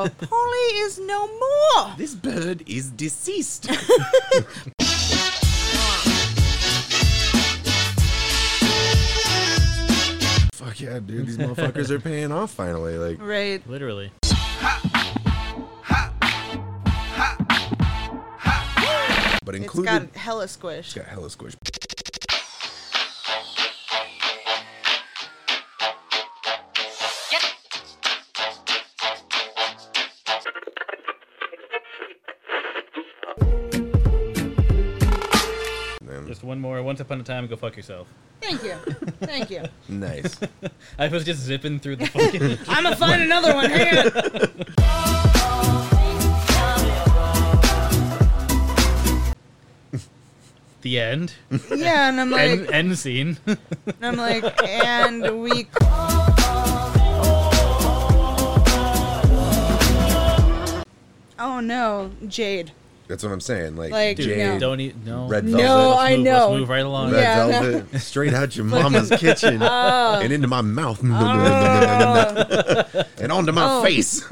now. Polly is no more. This bird is deceased. Fuck yeah, dude. These motherfuckers are paying off finally. Like, Right. Literally. but It's included. got hella squish. It's got hella squish. Just one more. Once upon a time, go fuck yourself. Thank you. Thank you. Nice. I was just zipping through the fucking. I'm gonna find another one. Hang on. The end. Yeah, and I'm like, End scene. and we. Oh no, Jade. That's what I'm saying. Like, Like, Dude, Jade, no. don't eat. No. Red No, Velvet. I know. Let's move right along. Red Yeah, no. Velvet, straight out your mama's kitchen and into my mouth and onto my Oh. face.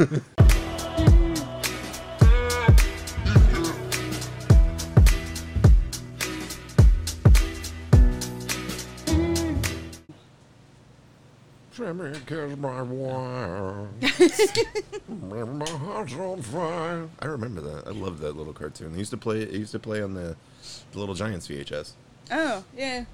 My heart's on fire. I remember that. I loved that little cartoon. It used to play on the Little Giants VHS. Oh yeah.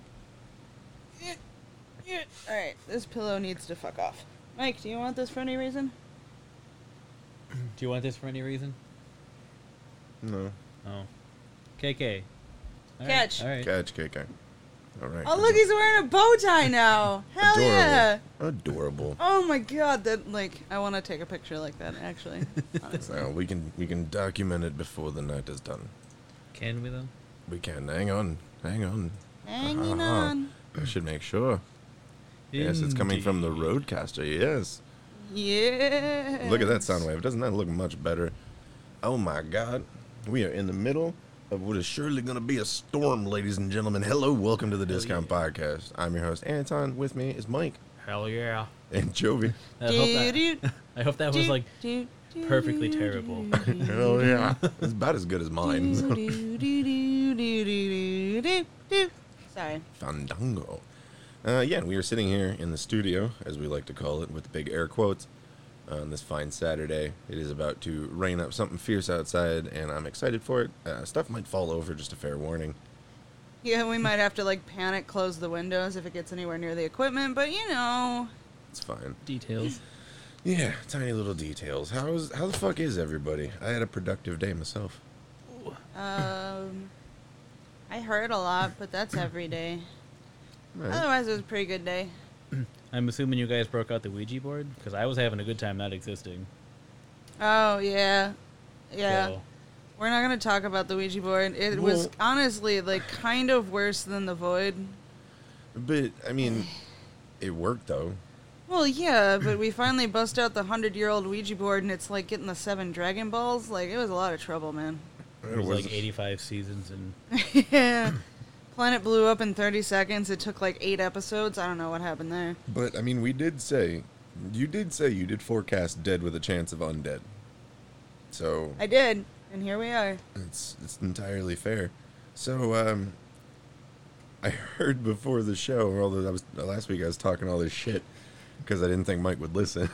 All right, this pillow needs to fuck off. Mike, do you want this for any reason? Do you want this for any reason? No. Oh. KK. All right, Catch. All right. Catch, KK. All right. Oh look, he's wearing a bow tie now. Hell Adorable. yeah. Adorable. Oh my god, that I want to take a picture like that actually. Honestly. Well, we can document it before the night is done. Can we though? We can. Hang on. Hanging Uh-huh. on. I should make sure. Yes, it's coming from the Indeed. Roadcaster. Yes. Yeah. Look at that sound wave. Doesn't that look much better? Oh my God. We are in the middle of what is surely going to be a storm, ladies and gentlemen. Hello, welcome to the Discount Podcast. I'm your host, Anton. With me is Mike Hell yeah. and Jovi. I hope that was like perfectly terrible. Hell yeah. It's about as good as mine. Sorry. Fandango. Yeah, we are sitting here in the studio, as we like to call it, with the big air quotes, on this fine Saturday. It is about to rain up something fierce outside, and I'm excited for it. Stuff might fall over, just a fair warning. Yeah, we might have to panic close the windows if it gets anywhere near the equipment, but you know. It's fine. Details. Yeah, tiny little details. How the fuck is everybody? I had a productive day myself. I heard a lot, but that's every day. All right. Otherwise, it was a pretty good day. I'm assuming you guys broke out the Ouija board because I was having a good time not existing. Oh, yeah. Yeah. So, We're not going to talk about the Ouija board. It was Well- honestly, kind of worse than the Void. But, I mean, it worked, though. Well, yeah, but we finally bust out the 100-year-old Ouija board, and it's like getting the 7 Dragon Balls. It was a lot of trouble, man. it was like 85 seasons and Yeah. Planet blew up in 30 seconds. It took 8 episodes. I don't know what happened there. But, I mean, you did say you did forecast dead with a chance of undead. So, I did, and here we are. it's entirely fair. So, I heard before the show, although last week I was talking all this shit because I didn't think Mike would listen.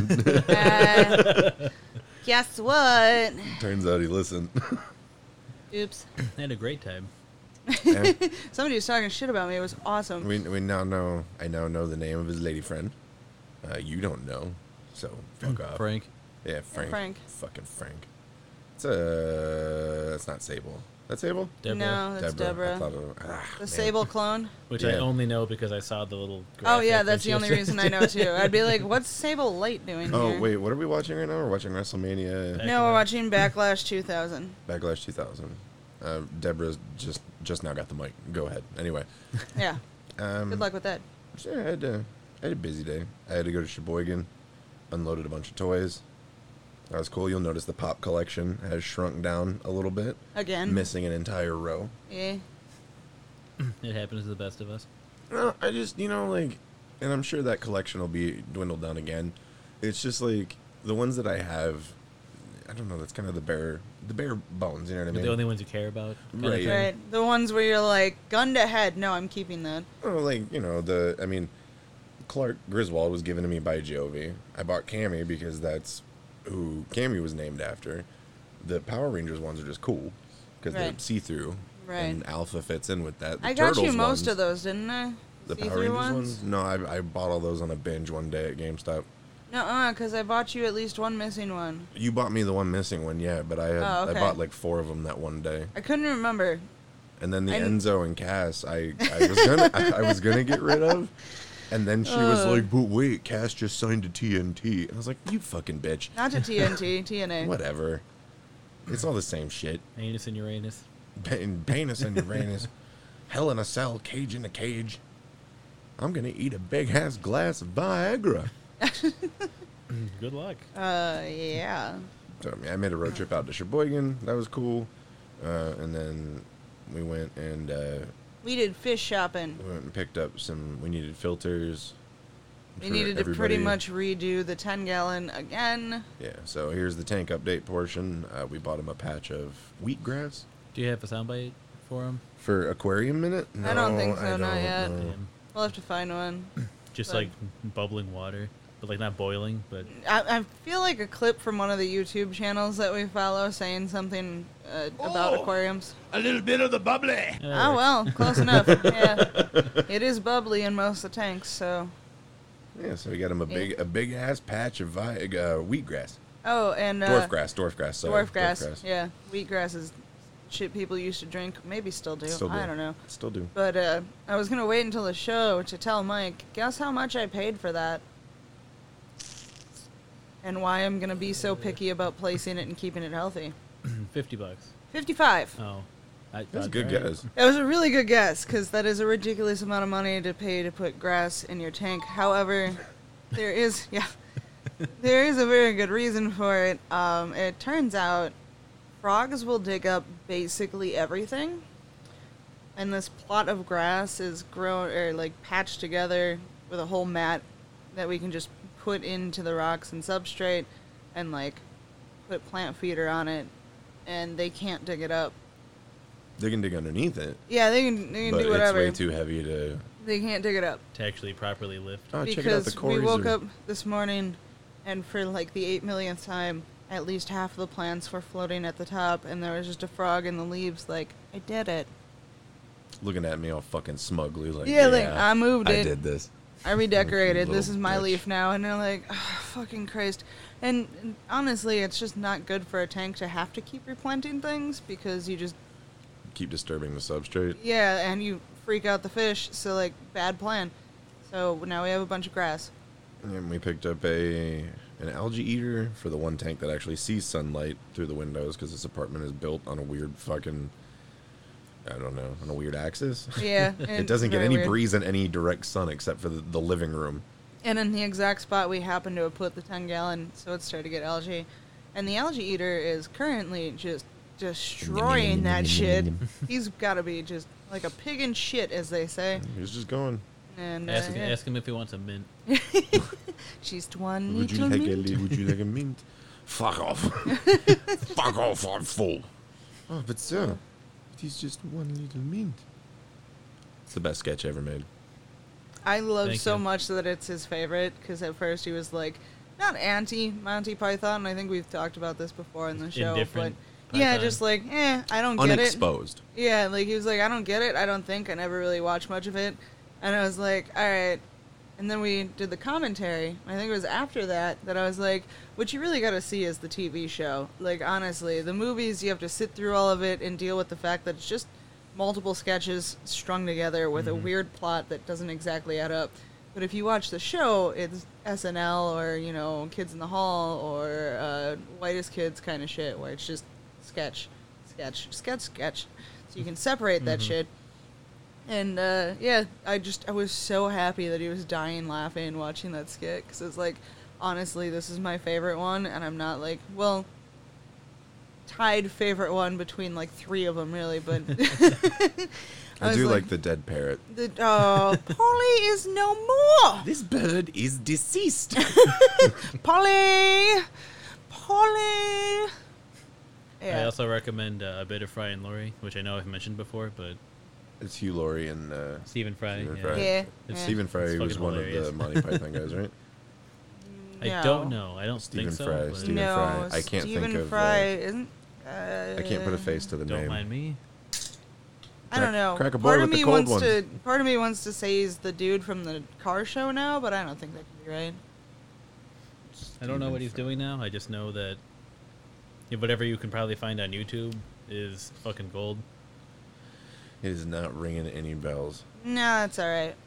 Guess what? Turns out he listened. Oops. I had a great time. Yeah. Somebody was talking shit about me. It was awesome. We now know. I now know the name of his lady friend. You don't know, so fuck off. Frank. Yeah, Frank. Frank. Fucking Frank. It's not Sable. That's Sable. Deborah. No, that's I Deborah. thought the The Sable clone. Which I Yeah. only know because I saw the little. Oh, yeah, graphic that's when the only she was- reason I know, too. I'd be like, what's Sable Light doing Oh here? wait, what are we watching right now? We're watching WrestleMania No, we're watching Backlash 2000. Backlash 2000. Deborah's just now got the mic. Go ahead. Anyway. Yeah. Um, Good luck with that. Yeah, I had a busy day. I had to go to Sheboygan, unloaded a bunch of toys. That was cool. You'll notice the pop collection has shrunk down a little bit. Again. Missing an entire row. Yeah. It happens to the best of us. No, I just, and I'm sure that collection will be dwindled down again. It's just the ones that I have, I don't know. That's kind of the bare bones. You know what I You're mean? the only ones you care about. kind of Right. thing. Right. The ones where you're like, gun to head. No, I'm keeping that. Oh, like, you know, Clark Griswold was given to me by Jovi. I bought Cammy because that's who Cammy was named after. The Power Rangers ones are just cool because they're Right. see-through. Right. And Alpha fits in with that. The I got you Turtles most ones, of those, didn't I? The Power See-through Rangers ones? No, I bought all those on a binge one day at GameStop. Nuh-uh, because I bought you at least one missing one. You bought me the one missing one, yeah, but I okay. bought like 4 of them that one day. I couldn't remember. And then the I- Enzo and Cass, I was gonna get rid of, and then she was like, "But wait, Cass just signed to TNT." And I was like, "You fucking bitch." Not to TNT, TNA. Whatever. It's all the same shit. Anus and Uranus. Penis and Uranus, Hell in a Cell, Cage in a Cage. I'm gonna eat a big ass glass of Viagra. Good luck. Yeah. So I made a road trip out to Sheboygan. That was cool. And then we went and We did fish shopping. picked up some. We needed filters. We for needed to pretty everybody. much redo the 10-gallon again. Yeah. So here's the tank update portion. We bought him a patch of wheatgrass Do you have a soundbite for him? for aquarium minute. I don't think so, not don't, yet. no. We'll have to find one. Just But- like bubbling water, but like not boiling, but I feel like a clip from one of the YouTube channels that we follow saying something about aquariums. A little bit of the bubbly. Oh, well, close enough. Yeah. It is bubbly in most of the tanks, so. Yeah. So we got him a big ass patch of wheatgrass. Oh, and. Dwarf grass. Sorry. Dwarf grass. Yeah. Wheatgrass is shit people used to drink. Maybe still do. Still do. I don't know. Still do. But I was going to wait until the show to tell Mike, guess how much I paid for that? And why I'm going to be so picky about placing it and keeping it healthy. $50. 55. Oh, That's a good alright. guess. That was a really good guess, because that is a ridiculous amount of money to pay to put grass in your tank. However, there is a very good reason for it. It turns out frogs will dig up basically everything, and this plot of grass is grown or like patched together with a whole mat that we can just put into the rocks and substrate, and like put plant feeder on it, and they can't dig it up. They can dig underneath it, Yeah, they can but do whatever. it's way too heavy to. They can't dig it up. To actually properly lift. Oh, check it out. The Because we cores woke are- up this morning, and for like the 8 millionth time, at least half of the plants were floating at the top, and there was just a frog in the leaves. Like, I did it. looking at me all fucking smugly, like, Yeah, like, I moved I it. did this. I redecorated. This Little is my bitch. leaf now, and they're like, oh, fucking Christ. And honestly, it's just not good for a tank to have to keep replanting things because you just Keep disturbing the substrate. yeah, and you freak out the fish. So like, bad plan. So now we have a bunch of grass. And we picked up an algae eater for the one tank that actually sees sunlight through the windows because this apartment is built on a weird fucking, I don't know, on a weird axis. Yeah, It doesn't get very any weird. breeze and any direct sun except for the living room. And in the exact spot we happen to have put the 10-gallon, so it started to get algae. And the algae eater is currently just destroying that shit. He's got to be just like a pig in shit, as they say. He's just going. And Ask yeah. him if he wants a mint. She's one Would you little like mint. would you like a mint? Fuck off. Fuck off, I'm full. Oh, but sir, it is just one little mint. It's the best sketch ever made. I love Thank so you. much that it's his favorite, because at first he was like, not anti-Monty Python, I think we've talked about this before in the show, but Indifferent yeah, Python. just like, I don't get it. Unexposed. Yeah, like he was like, I don't get it. I don't think. I never really watched much of it. And I was like, all right. And then we did the commentary. I think it was after that I was like, what you really got to see is the TV show. Like, honestly, the movies, you have to sit through all of it and deal with the fact that it's just multiple sketches strung together with a weird plot that doesn't exactly add up. But if you watch the show, it's SNL or, you know, Kids in the Hall or Whitest Kids kind of shit, where it's just sketch. So you can separate that shit. And, yeah, I was so happy that he was dying laughing watching that skit, because it's like, honestly, this is my favorite one, and I'm not like, well, tied favorite one between like 3 of them, really. But I was do like the dead parrot. Polly is no more. This bird is deceased. Polly. I Yeah. also recommend A Bit of Fry and Laurie, which I know I've mentioned before, but It's Hugh Laurie and Stephen Fry. Stephen yeah. Fry. Yeah. It's Stephen Fry It's was fucking one hilarious. of the Monty Python guys, right? I don't know. I don't Stephen think so. Fry, but Stephen No, Fry. I can't Stephen think of, Fry isn't. I can't put a face to the Don't name. mind me. I don't know. Crack a boy with the cold ones. Part of me wants to say he's the dude from the car show now, but I don't think that can be right. I don't know what he's Stephen doing now. I just know that whatever you can probably find on YouTube is fucking gold. It is not ringing any bells. No, that's all right.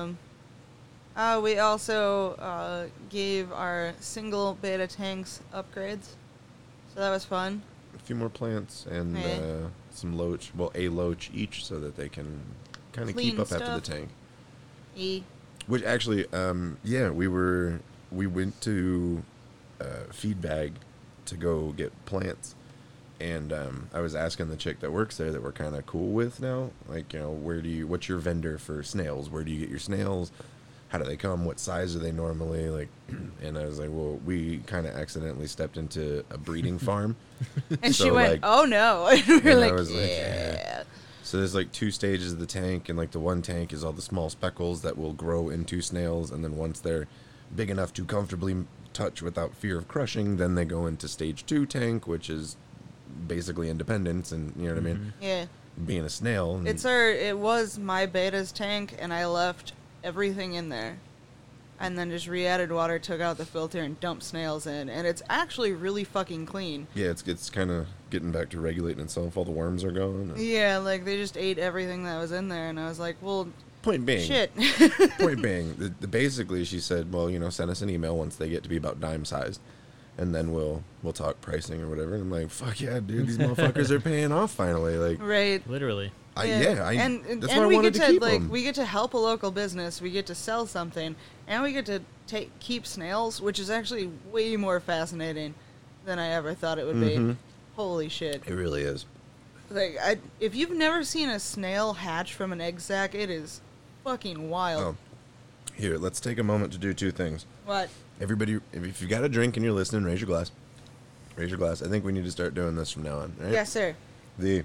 We also gave our single beta tanks upgrades, so that was fun. A few more plants and Yeah. some loach. Well, a loach each, so that they can kind of keep Clean up after the stuff. tank. E. Which actually, yeah, we went to Feedbag to go get plants, and I was asking the chick that works there that we're kind of cool with now, like, you know, what's your vendor for snails? Where do you get your snails? How do they come? What size are they normally? Like, and I was like, well, we kind of accidentally stepped into a breeding farm. And So, she went, like- "Oh no!" And we were and I like, was like, "Yeah." So there's like 2 stages of the tank, and like the one tank is all the small speckles that will grow into snails, and then once they're big enough to comfortably touch without fear of crushing, then they go into stage 2 tank, which is basically independence, and you know what I mean, Yeah. being a snail. And It was my beta's tank, and I left everything in there, and then just re-added water, took out the filter, and dumped snails in, and it's actually really fucking clean. yeah, it's kind of getting back to regulating itself. All the worms are gone. and- Yeah, like they just ate everything that was in there, and I was like, well, Point being, shit. point being, basically she said, well, you know, send us an email once they get to be about dime sized, and then we'll talk pricing or whatever. And I'm like, fuck yeah, dude, these motherfuckers are paying off finally. Like, Right. Literally. And that's why I we wanted get to to keep like them. we get to help a local business, we get to sell something, and we get to keep snails, which is actually way more fascinating than I ever thought it would Mhm. be. Holy shit! It really is. Like, if you've never seen a snail hatch from an egg sac, it is fucking wild. Oh, here, let's take a moment to do 2 things. What? Everybody, if you got a drink and you're listening, raise your glass. Raise your glass. I think we need to start doing this from now on. Right? Yes, sir. The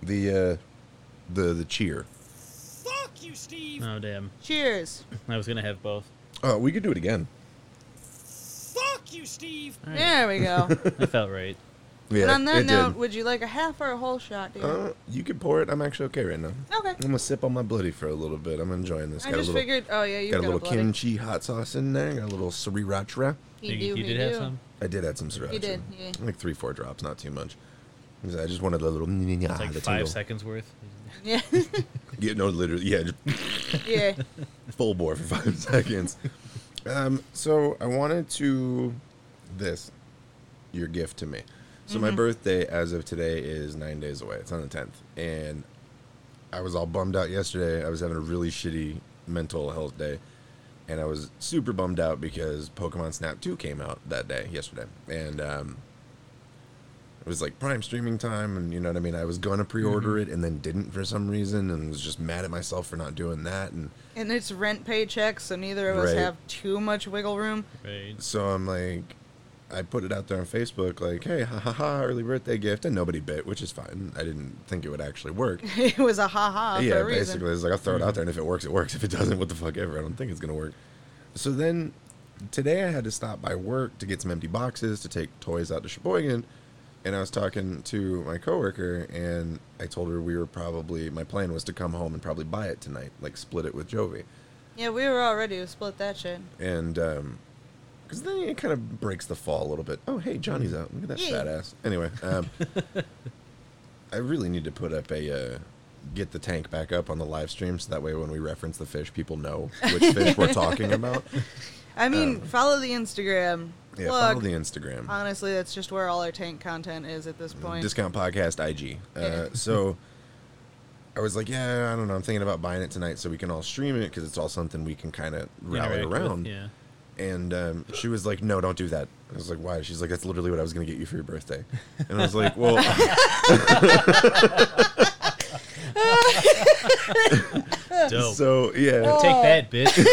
cheer. Fuck you, Steve! Oh damn. Cheers. I was gonna have both. Oh, we could do it again. Fuck you, Steve! All right. There we go. That felt right. Yeah, and on that it note, did. would you like a half or a whole shot, dear? You can pour it. I'm actually okay right now. Okay. I'm gonna sip on my bloody for a little bit. I'm enjoying this. I Got just a little, figured. Oh yeah, you've got got, a little bloody. kimchi hot sauce in there. Got a little sriracha. He You did have some? I did add some sriracha. He did, yeah. Like 3-4 drops, not too much. 'Cause I just wanted a little. It's like the 5 tingle. seconds worth. Yeah. Yeah, no, literally, yeah, just Yeah. full bore for 5 seconds. So I wanted to your gift to me. So my birthday, as of today, is 9 days away. It's on the 10th, and I was all bummed out yesterday. I was having a really shitty mental health day, and I was super bummed out because Pokemon Snap 2 came out that day, yesterday, and it was like prime streaming time, and you know what I mean. I was gonna pre-order it and then didn't for some reason, and was just mad at myself for not doing that, and And it's rent paychecks, so neither of us Right. have too much wiggle room. Right. so I'm like, I put it out there on Facebook, like, hey, ha ha ha, early birthday gift, and nobody bit, which is fine. I didn't think it would actually work. It was a ha-ha Yeah, for a reason. basically, it's like, I'll throw it out there, and if it works, it works. If it doesn't, what the fuck ever. I don't think it's gonna work. So then, today I had to stop by work to get some empty boxes to take toys out to Sheboygan, and I was talking to my coworker, and I told her my plan was to come home and probably buy it tonight, like split it with Jovi. Yeah, we were all ready to split that shit. And, because then it kind of breaks the fall a little bit. Oh, hey, Johnny's out. Look at that Yeah. fat ass. Anyway, I really need to put up get the tank back up on the live stream so that way when we reference the fish, people know which fish we're talking about. I mean, follow the Instagram. Yeah, Plug. follow the Instagram. Honestly, that's just where all our tank content is at this point. Discount Podcast IG. Yeah. So I was like, yeah, I don't know. I'm thinking about buying it tonight so we can all stream it because it's all something we can kind of rally Interact with, around. yeah. And she was like, no, don't do that. I was like, why? She's like, that's literally what I was going to get you for your birthday. And I was like, well... Dope. So, yeah. Take that,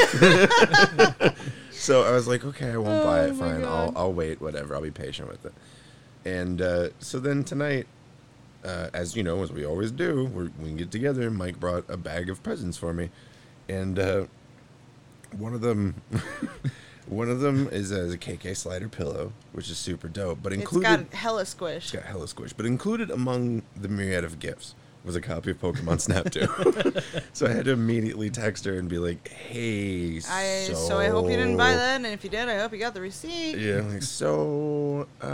bitch. So I was like, okay, I won't buy it. Oh my Fine. God. I'll wait, whatever. I'll be patient with it. And so then tonight, as you know, as we always do, we get together. Mike brought a bag of presents for me. And one of them... One of them is a KK slider pillow, which is super dope. But included, It's got hella squish. it's got hella squish. But included among the myriad of gifts was a copy of Pokemon Snap 2. So I had to immediately text her and be like, "Hey, So I hope you didn't buy that, and if you did, I hope you got the receipt. Yeah, like I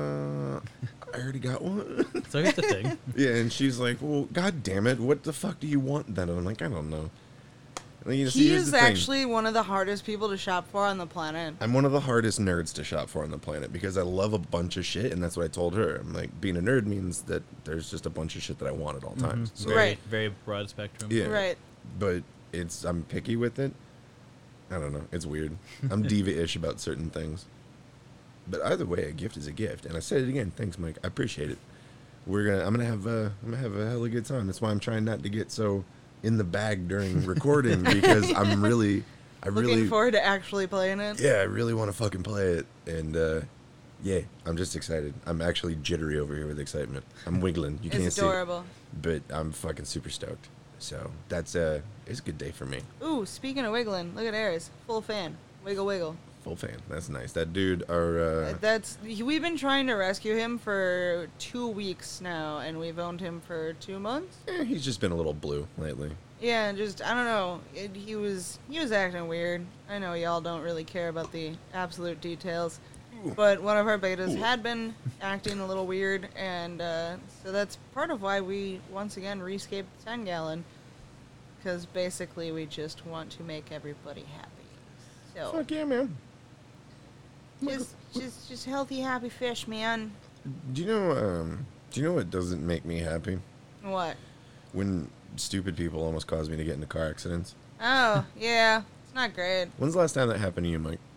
already got one. So here's the thing. Yeah, and she's like, "Well, god damn it, what the fuck do you want then?" And I'm like, "I don't know." Like, you know, see, He here's is the thing. actually one of the hardest people to shop for on the planet. I'm one of the hardest nerds to shop for on the planet because I love a bunch of shit, and that's what I told her. I'm like, being a nerd means that there's just a bunch of shit that I want at all times. So, Very, Right. very broad spectrum. yeah, Right. But I'm picky with it. I don't know. It's weird. I'm diva-ish about certain things. But either way, a gift is a gift, and I said it again. Thanks, Mike. I appreciate it. I'm gonna have a hella good time. That's why I'm trying not to get so in the bag during recording because I Looking really forward to actually playing it. yeah, I really want to fucking play it, and yeah, I'm just excited. I'm actually jittery over here with excitement. I'm wiggling. You can't It's see it, adorable. but I'm fucking super stoked. So that's it's a good day for me. Ooh, speaking of wiggling, look at Aries. Full fan. Wiggle, wiggle. Full fan. That's nice. That dude We've been trying to rescue him for 2 weeks now, and we've owned him for 2 months. he's just been a little blue lately. Yeah, just I don't know. He was acting weird. I know y'all don't really care about the absolute details, but one of our betas had been acting a little weird, and so that's part of why we once again rescaped 10 gallon, because basically we just want to make everybody happy. So Fuck yeah, man. just healthy, happy fish, man. Do you know what doesn't make me happy? What? When stupid people almost cause me to get into car accidents. Oh yeah, it's not great. When's the last time that happened to you, Mike?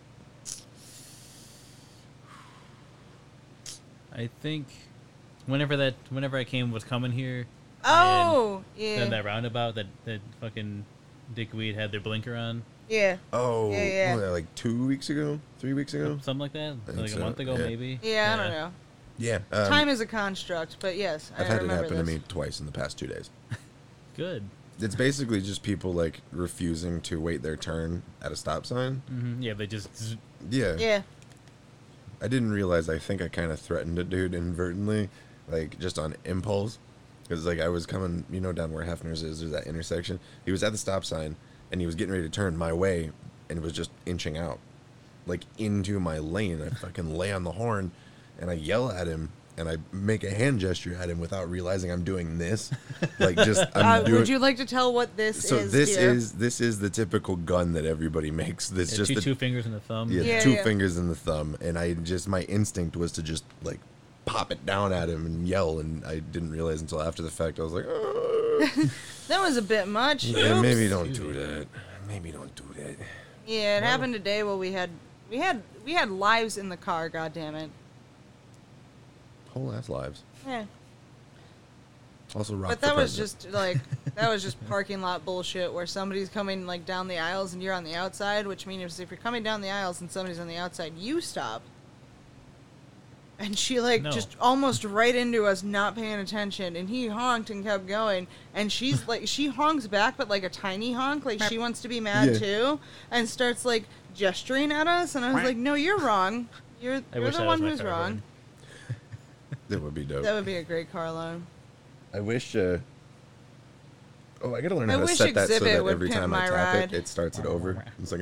I think whenever I was coming here. Oh yeah, Then that roundabout that fucking dickweed had their blinker on. yeah. Oh, Yeah. what, like 2 weeks ago? 3 weeks ago? Something like that. think Like so, a month ago, yeah. maybe. Yeah, I don't know. Yeah. Time is a construct, but yes, I've I had it remember happen this. to me twice in the past 2 days. Good. It's basically just people like refusing to wait their turn at a stop sign. Yeah, they just. Yeah. Yeah. I didn't realize. I think I kind of threatened a dude inadvertently, like just on impulse, because like I was coming, down where Hefner's is. There's that intersection. He was at the stop sign, and he was getting ready to turn my way, and was just inching out, like into my lane. I fucking lay on the horn, and I yell at him. And I make a hand gesture at him without realizing I'm doing this, like just I'm doing. Would you like to tell what this So is? this dear? is the typical gun that everybody makes. This Yeah, just two the, fingers in the thumb. yeah, Yeah, two yeah. fingers in the thumb, and my instinct was to just like pop it down at him and yell, and I didn't realize until after the fact. I was like, "Ugh." That was a bit much. yeah, Oops. maybe don't do that. Maybe don't do that. Yeah, it happened today. Well, we had lives in the car. God damn it. Whole ass lives. Yeah. Also, rock But for that was president. just parking lot bullshit where somebody's coming like down the aisles and you're on the outside, which means if you're coming down the aisles and somebody's on the outside, you stop. And she No. just almost right into us, not paying attention, and he honked and kept going, and she's like, she honks back, but like a tiny honk, like she wants to be mad Yeah. too, and starts like gesturing at us, and I was like, no, you're wrong. You're wish the that was one my who's car wrong. horn. That would be dope. That would be a great car alarm. I wish. Oh, I gotta learn I how to wish set that so Exhibit that would every pimp time I my tap ride. it starts it over. It's like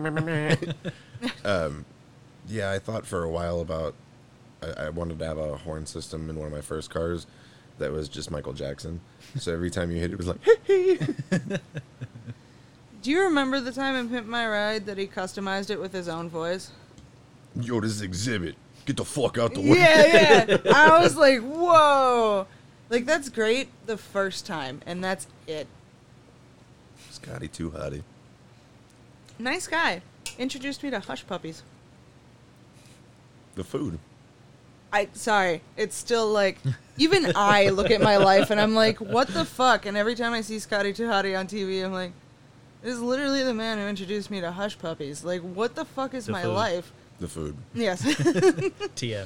yeah, I thought for a while about. I wanted to have a horn system in one of my first cars that was just Michael Jackson. So every time you hit it, it was like, hey. Do you remember the time in Pimp My Ride that he customized it with his own voice? Yo, this is Exhibit. Get the fuck out the way. Yeah. I was like, whoa. Like, that's great the first time, and that's it. Scotty too hottie. Nice guy. introduced me to Hush Puppies. The food. Sorry, it's still like, even I look at my life and I'm like, what the fuck? And every time I see Scotty 2 Hotty on TV, I'm like, this is literally the man who introduced me to Hush Puppies. Like, what the fuck is The my food. life? The food. Yes. TM.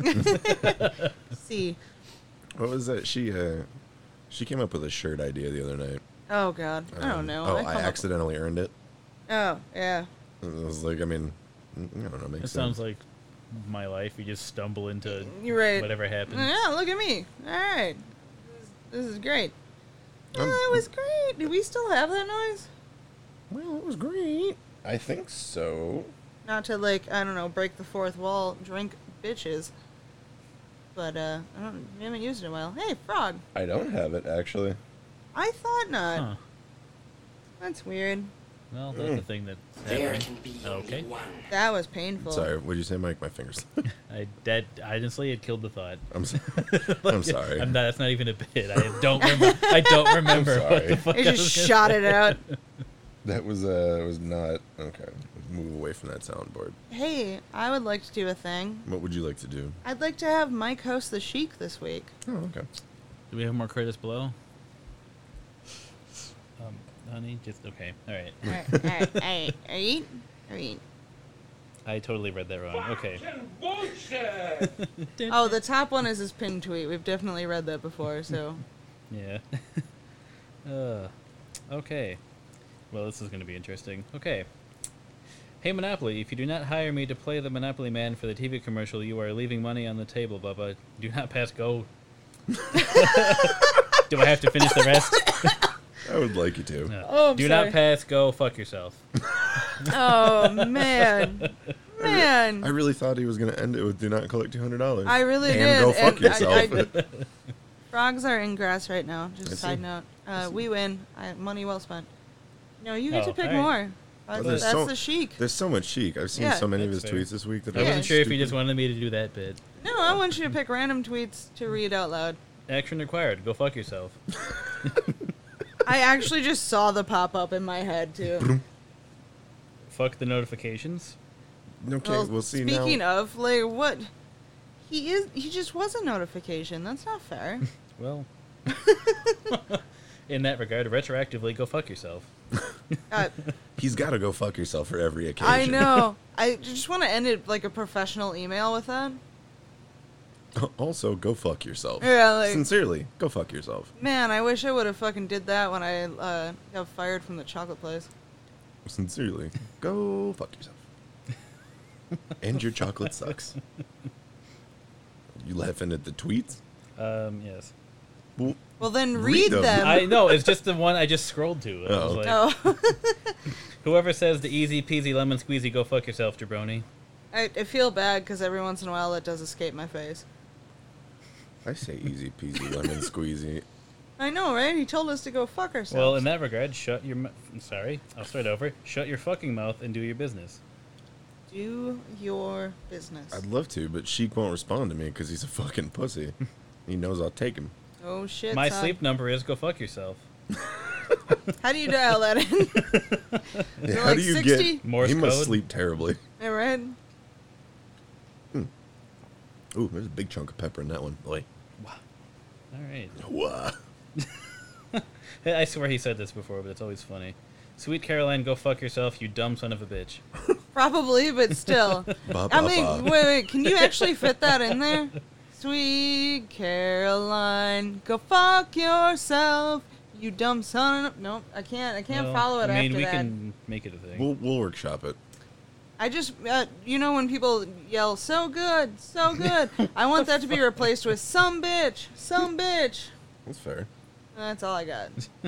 See. What was that? She came up with a shirt idea the other night. Oh, God. I don't know. Oh, come I up- accidentally earned it. Oh, yeah. It was like, I mean, I don't know. Makes It sense. sounds like my life. You just stumble into You're right. whatever happens. Yeah, look at me. All right. This is great. I'm- Oh, it was great. Do we still have that noise? Well, it was great. I think so. Not to, like, I don't know, break the fourth wall, drink bitches. But, we haven't used it in a while. Hey, frog. I don't have it actually. I thought not. Huh. That's weird. Well, that's the thing that's There happening. can be Okay. only one. That was painful. Sorry, what did you say, Mike? My fingers. Honestly, it killed the thought. I'm sorry. That's not even a bit. I don't remember what sorry. the fuck I I just was gonna shot say. it out. That was not okay. Move away from that soundboard. Hey, I would like to do a thing. What would you like to do? I'd like to have Mike host the Chic this week. Oh, okay. Do we have more Curtis Blow? Honey, just okay. All right. Alright. Alright. I totally read that wrong. Okay. Oh, the top one is his pinned tweet. We've definitely read that before, so. Yeah. Okay. Well, this is going to be interesting. Okay. Hey, Monopoly, if you do not hire me to play the Monopoly Man for the TV commercial, you are leaving money on the table, Bubba. Do not pass go. Do I have to finish the rest? I would like you to. No. Oh, I'm Do sorry. not pass go. Fuck yourself. Oh, man. I Man. really thought he was going to end it with "Do not collect $200." I really and did. go fuck and yourself. Frogs are in grass right now. Just I a side see. note. We win. Money well spent. No, you get Oh, to pick alright. more. That's, there's that's so- the Chic. There's so much Chic. I've seen Yeah. so many of his That's fair. tweets this week that I Yeah. wasn't sure if you stupid. just wanted me to do that bit. No, I want you to pick random tweets to read out loud. Action required. Go fuck yourself. I actually just saw the pop up in my head too. Fuck the notifications. Okay, Well, we'll see speaking now. of, like, what? He just was a notification. That's not fair. Well, in that regard, retroactively, go fuck yourself. He's got to go fuck yourself for every occasion. I know. I just want to end it like a professional email with that. Also, go fuck yourself. Yeah, like- Sincerely, go fuck yourself. Man, I wish I would have fucking did that when I got fired from the chocolate place. Sincerely, go fuck yourself. And your chocolate sucks. You laughing at the tweets? Yes. Well, Well, then Read read them. them. I know, it's just the one I just scrolled to. I was Oh. like, Oh, whoever says the easy peasy lemon squeezy, go fuck yourself, jabroni. I feel bad because every once in a while it does escape my face. I say easy peasy lemon squeezy. I know, right? He told us to go fuck ourselves. Well, in that regard, shut your sorry, I'll start over. Shut your fucking mouth and do your business. Do your business. I'd love to, but Sheik won't respond to me because he's a fucking pussy. He knows I'll take him. Oh shit. My son. sleep number is go fuck yourself. How do you dial that in? Yeah, how like do you 60? get? Morse he must code? sleep terribly. Yeah, right? Ooh, there's a big chunk of pepper in that one. Boy. All right. Wah. I swear he said this before, but it's always funny. Sweet Caroline, go fuck yourself, you dumb son of a bitch. Probably, but still. Ba, I ba, mean, ba. wait, can you actually fit that in there? Sweet Caroline, go fuck yourself, you dumb son of... Nope, I can't Well, follow it I mean, after we that. can make it a thing. We'll workshop it. I just, you know when people yell, so good, I want that to be replaced with some bitch. That's fair. That's all I got.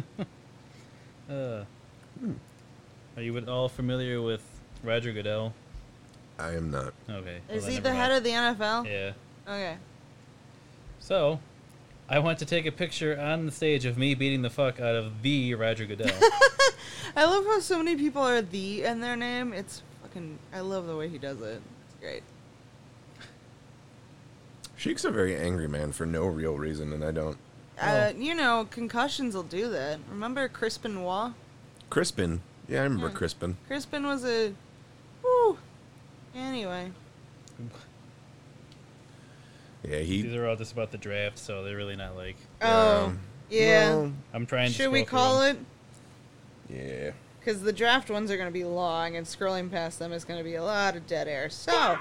Are you at all familiar with Roger Goodell? I am not. Okay. Is well, he then the never head mind. of the NFL? Yeah. Okay. So, I want to take a picture on the stage of me beating the fuck out of the Roger Goodell. I love how so many people are the in their name. It's fucking, I love the way he does it. It's great. Sheik's a very angry man for no real reason, and I don't. You know, concussions will do that. Remember Crispin Waugh? Crispin. Yeah, I remember Yeah. Crispin. Crispin was a Anyway. Yeah, These are all just about the draft, so they're really not like. Oh, yeah. well, I'm trying to. Should we scroll call through it? yeah. Because the draft ones are going to be long, and scrolling past them is going to be a lot of dead air. So,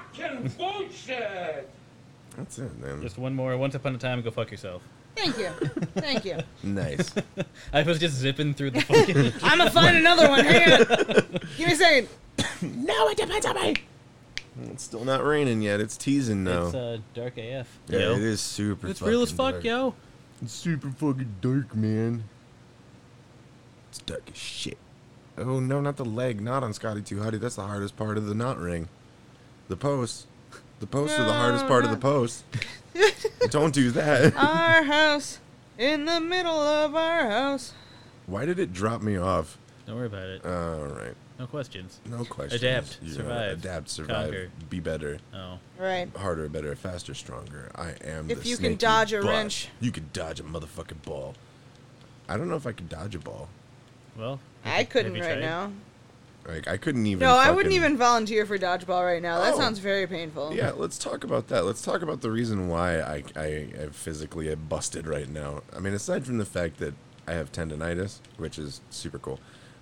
That's it, man. Just one more. Once upon a time, go fuck yourself. thank you. Thank you. Nice. I was just zipping through the fucking. I'm going to find another one. Hang on. Give me a second. No, it depends on me. It's still not raining yet. It's teasing now. It's dark AF. yeah, yo. it is super. It's real as fucking fuck, dark. yo. It's super fucking dark, man. It's dark as shit. Oh no, not the leg. Not on Scotty Too Hottie. That's the hardest part of the knot ring. The posts. The posts are the hardest part of the post. Don't do that. Our house. In the middle of our house. Why did it drop me off? Don't worry about it. All right. No questions. No questions. Adapt, You know, survive, adapt, survive. conquer. Be better. Oh. Right. Harder, better, faster, stronger. I am If the you can snaky dodge a boss. wrench. You can dodge a motherfucking ball. I don't know if I could dodge a ball. Well. I couldn't have you right tried? now. Like I couldn't even. No, I wouldn't fucking- even volunteer for dodgeball right now. That Oh. sounds very painful. Yeah, let's talk about that. Let's talk about the reason why I physically am busted right now. I mean, aside from the fact that I have tendonitis, which is super cool.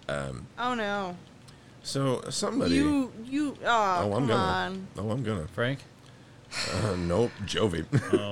Oh no. So somebody. You. Oh, I'm come gonna. on. Oh, I'm gonna. Frank? Nope, Jovi.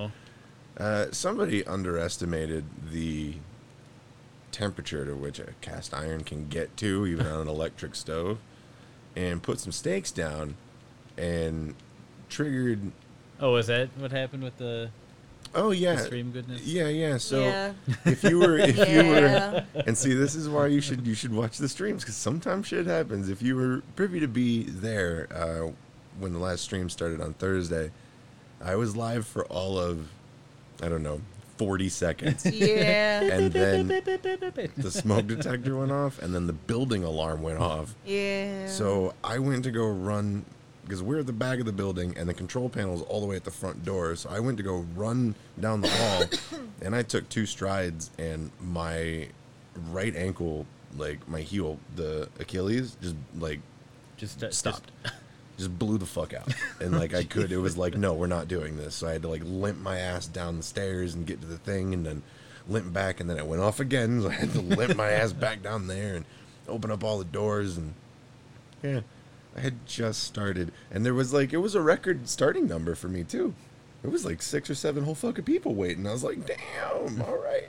Oh. Somebody underestimated the temperature to which a cast iron can get to, even on an electric stove, and put some stakes down, and triggered. Oh, is that what happened with the Oh yeah, stream goodness? yeah. So Yeah. if you were, Yeah. and see, this is why you should watch the streams, because sometimes shit happens. If you were privy to be there when the last stream started on Thursday, I was live for all of, I don't know, 40 seconds. Yeah. And then the smoke detector went off, and then the building alarm went off. Yeah. So I went to go run, because we're at the back of the building, and the control panel is all the way at the front door. So I went to go run down the hall, and I took 2 strides, and my right ankle, like my heel, the Achilles, just like Just stopped. Just blew the fuck out. And like I could, it was like, no, we're not doing this. So I had to like limp my ass down the stairs and get to the thing, and then limp back, and then it went off again. So I had to limp my ass back down there and open up all the doors. And yeah, I had just started, and there was like, it was a record starting number for me too. It was like 6 or 7 whole fucking people waiting. I was like, damn, all right.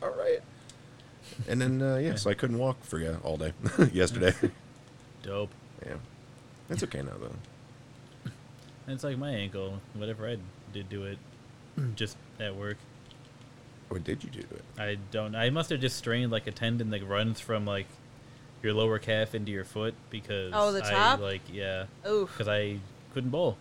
And then yeah, so I couldn't walk for all day yesterday. Dope. Yeah, it's okay now though. It's like my ankle. Whatever I did to it, just at work. What did you do to it? I don't. I must have just strained like a tendon that runs from like your lower calf into your foot because Oh, the top? yeah, Oof. because I couldn't bowl.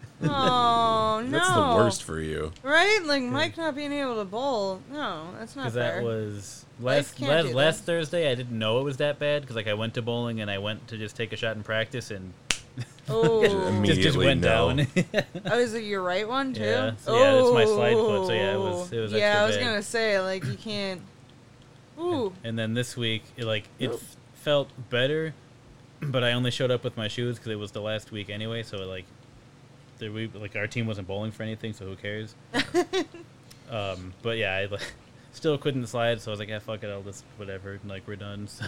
Oh, no. That's the worst for you. Right? Like Mike not being able to bowl. No, that's not Because fair. that was Life last can't do last that. Thursday. I didn't know it was that bad because like I went to bowling and I went to just take a shot in practice and Oh. just Immediately went no. down. Oh, is it your right one too? Yeah, so yeah, that's my slide foot, so yeah, it was Yeah, extra I was bad. gonna say like you can't. Ooh. And then this week, it Nope. felt better, but I only showed up with my shoes because it was the last week anyway. So our team wasn't bowling for anything, so who cares? But yeah, I still couldn't slide, so I was like, yeah, fuck it, I'll just whatever. And, like we're done. So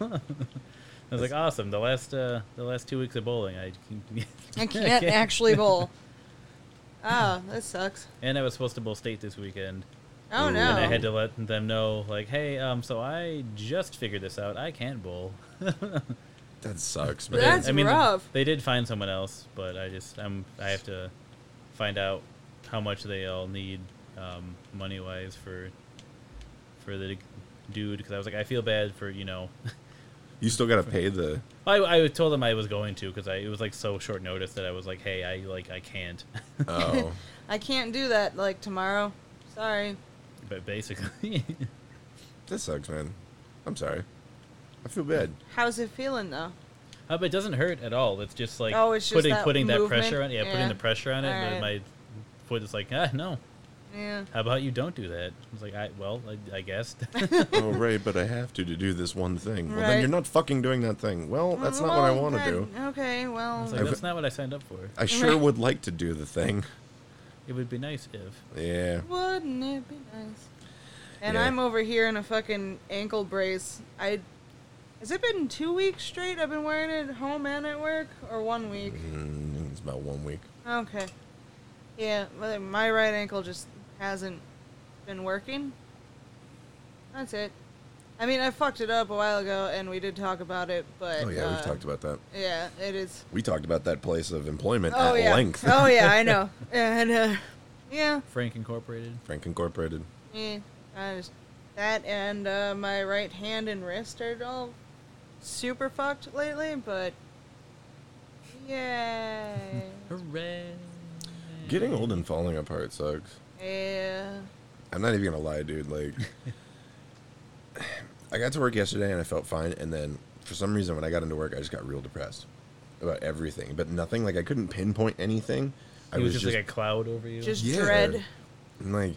I was like, awesome. The last 2 weeks of bowling, I can't actually bowl. Oh, that sucks. And I was supposed to bowl state this weekend. Oh Ooh. no. And I had to let them know, like, hey, so I just figured this out. I can't bowl. That sucks, But man. That's rough. They did find someone else, but I have to find out how much they all need money wise for the dude because I was like I feel bad for You still gotta pay the. I told them I was going to because it was like so short notice that I was like hey I can't Oh, I can't do that like tomorrow. Sorry. but basically that sucks, man. I'm sorry. I feel bad. How's it feeling though? but it doesn't hurt at all. It's just like Oh, it's just that putting that movement? pressure on Yeah. putting the pressure on it. Alright. But my foot is like no. Yeah. How about you don't do that? I was like, I guess. Oh, right, but I have to do this one thing. Well, Right. then you're not fucking doing that thing. Well, that's not what I want to do. Okay, I well, was like, that's not what I signed up for. I sure would like to do the thing. It would be nice if. Yeah. wouldn't it be nice? And Yeah. I'm over here in a fucking ankle brace. Has it been 2 weeks straight I've been wearing it home and at work? Or 1 week? It's about 1 week. Okay. Yeah, well, my right ankle just hasn't been working. That's it. I mean, I fucked it up a while ago, and we did talk about it, but... Oh, yeah, we've talked about that. Yeah, it is... We talked about that place of employment Oh, at yeah. length. Oh, yeah, I know. And, yeah. Frank Incorporated. Frank Incorporated. Yeah, that and my right hand and wrist are all super fucked lately, but yay. Hooray. Getting old and falling apart sucks. Yeah. I'm not even gonna lie, dude. Like, I got to work yesterday and I felt fine, and then for some reason when I got into work, I just got real depressed about everything, but nothing. Like, I couldn't pinpoint anything. It was just like a cloud over you. Just Yeah. dread. And like,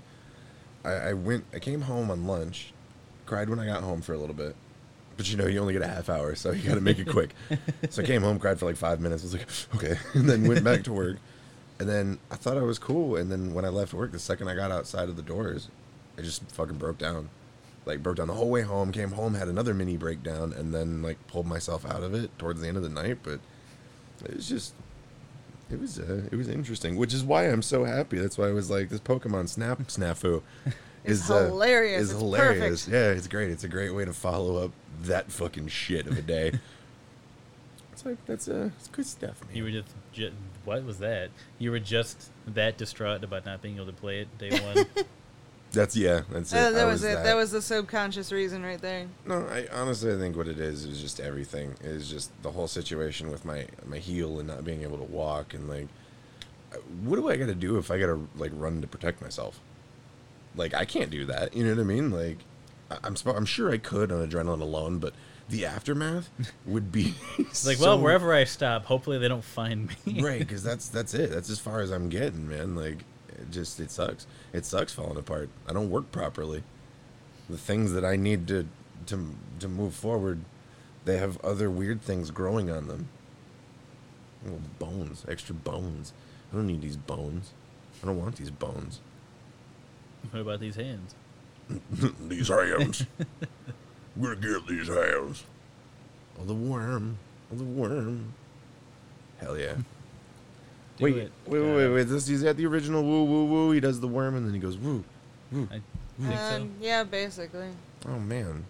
I came home on lunch, cried when I got home for a little bit, but you know, you only get a half hour, so you got to make it quick. So I came home, cried for like 5 minutes. I was like, okay, and then went back to work. And then I thought I was cool, and then when I left work, the second I got outside of the doors, I just fucking broke down. Like, broke down the whole way home, came home, had another mini breakdown, and then, like, pulled myself out of it towards the end of the night. But it was just, it was interesting, which is why I'm so happy. That's why I was like, this Pokemon Snafu It's hilarious. Is It's hilarious. perfect. Yeah, it's great. It's a great way to follow up that fucking shit of a day. It's like, it's good stuff, man. You were just what was that? You were just that distraught about not being able to play it day one. That's it. That I was it. That was the subconscious reason right there. No, I honestly think what it is just everything. Is just the whole situation with my heel and not being able to walk, and like, what do I got to do if I got to like run to protect myself? Like, I can't do that. You know what I mean? Like, I'm sure I could on adrenaline alone, but the aftermath would be It's like, well, wherever I stop, hopefully they don't find me. right, because that's it. That's as far as I'm getting, man. Like, it sucks. It sucks falling apart. I don't work properly. The things that I need to move forward, they have other weird things growing on them. Little bones, extra bones. I don't need these bones. I don't want these bones. What about these hands? These hands. We're gonna get these hands. Oh, the worm. Oh, the worm. Hell yeah. Do Wait. it. Is that the original woo woo woo? He does the worm and then he goes woo. Woo. I think so. Yeah, basically. Oh, man.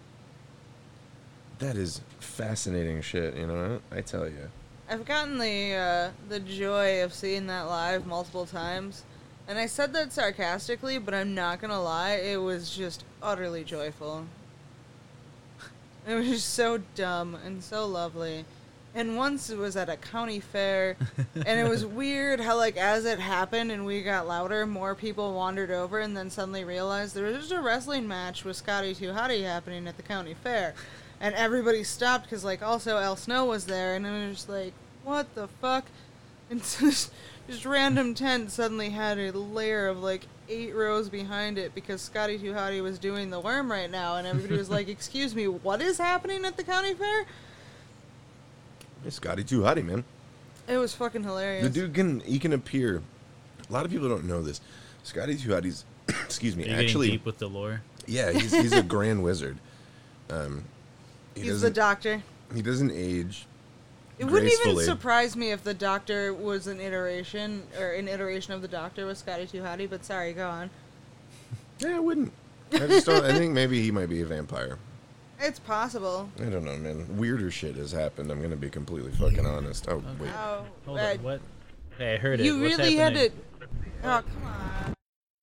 That is fascinating shit, you know? I tell you. I've gotten the joy of seeing that live multiple times, and I said that sarcastically, but I'm not gonna lie, it was just utterly joyful. It was just so dumb and so lovely. And once it was at a county fair, and it was weird how, like, as it happened and we got louder, more people wandered over and then suddenly realized there was just a wrestling match with Scotty 2 Hotty happening at the county fair. And everybody stopped because, like, also Al Snow was there, and it was just like, what the fuck? And just random tent suddenly had a layer of, like, 8 rows behind it because Scotty 2 Hotty was doing the worm right now, and everybody was like, excuse me, what is happening at the county fair? Hey, Scotty 2 Hotty, man. It was fucking hilarious. The dude can appear. A lot of people don't know this. Scotty 2 Hotty's, excuse me, Are you actually, getting deep with the lore? yeah, he's a grand wizard. He's the doctor. He doesn't age. It wouldn't even gracefully. surprise me if the Doctor was an iteration of the Doctor with Scotty 2 Hotty, but sorry, go on. Yeah, I wouldn't. I just don't. I think maybe he might be a vampire. It's possible. I don't know, man. Weirder shit has happened. I'm gonna be completely fucking honest. Oh wait. Oh, Hold on, what? Hey, I heard it. You What's really happening? had to. Oh, come on.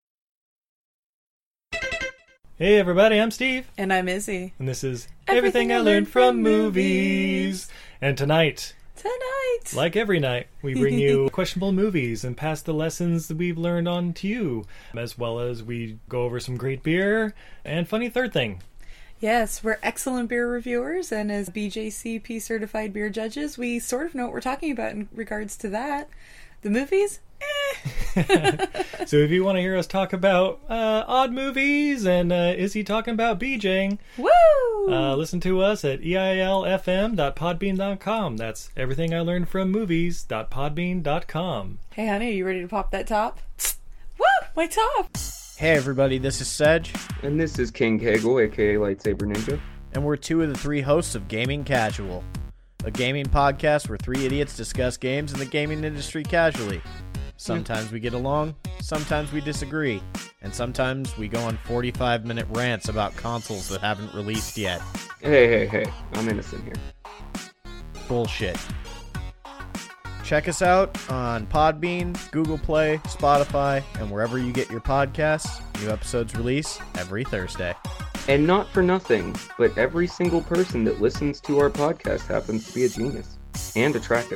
Hey everybody, I'm Steve, And I'm Izzy. and this is Everything I Learned from Movies. And tonight, Tonight! like every night, we bring you questionable movies and pass the lessons that we've learned on to you, as well as we go over some great beer and funny third thing. Yes, we're excellent beer reviewers, and as BJCP certified beer judges, we sort of know what we're talking about in regards to that. The movies? So if you want to hear us talk about odd movies and is he talking about BJing, Woo! listen to us at eilfm.podbean.com. That's everything I learned from movies.podbean.com. Hey, honey, are you ready to pop that top? Woo! My top! Hey everybody, this is Sedge, And this is King Kegel, aka Lightsaber Ninja. and we're two of the three hosts of Gaming Casual, a gaming podcast where three idiots discuss games in the gaming industry casually. Sometimes we get along, sometimes we disagree, and sometimes we go on 45-minute rants about consoles that haven't released yet. Hey, I'm innocent here. Bullshit. Check us out on Podbean, Google Play, Spotify, and wherever you get your podcasts. New episodes release every Thursday. And not for nothing, but every single person that listens to our podcast happens to be a genius. And attractive.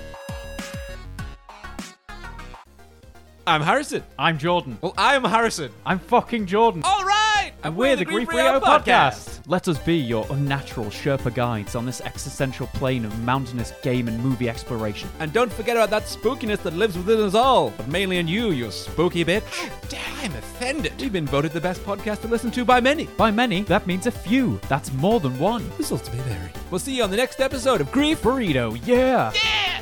I'm Harrison. I'm Jordan. Well, I'm Harrison. I'm fucking Jordan. All right! And we're the Grief Rio Podcast. Let us be your unnatural Sherpa guides on this existential plane of mountainous game and movie exploration. And don't forget about that spookiness that lives within us all. But mainly in you, you spooky bitch. Damn, I'm offended. We've been voted the best podcast to listen to by many. By many, that means a few. That's more than one. Whistles may vary. We'll see you on the next episode of Grief. Burrito, yeah! Yes!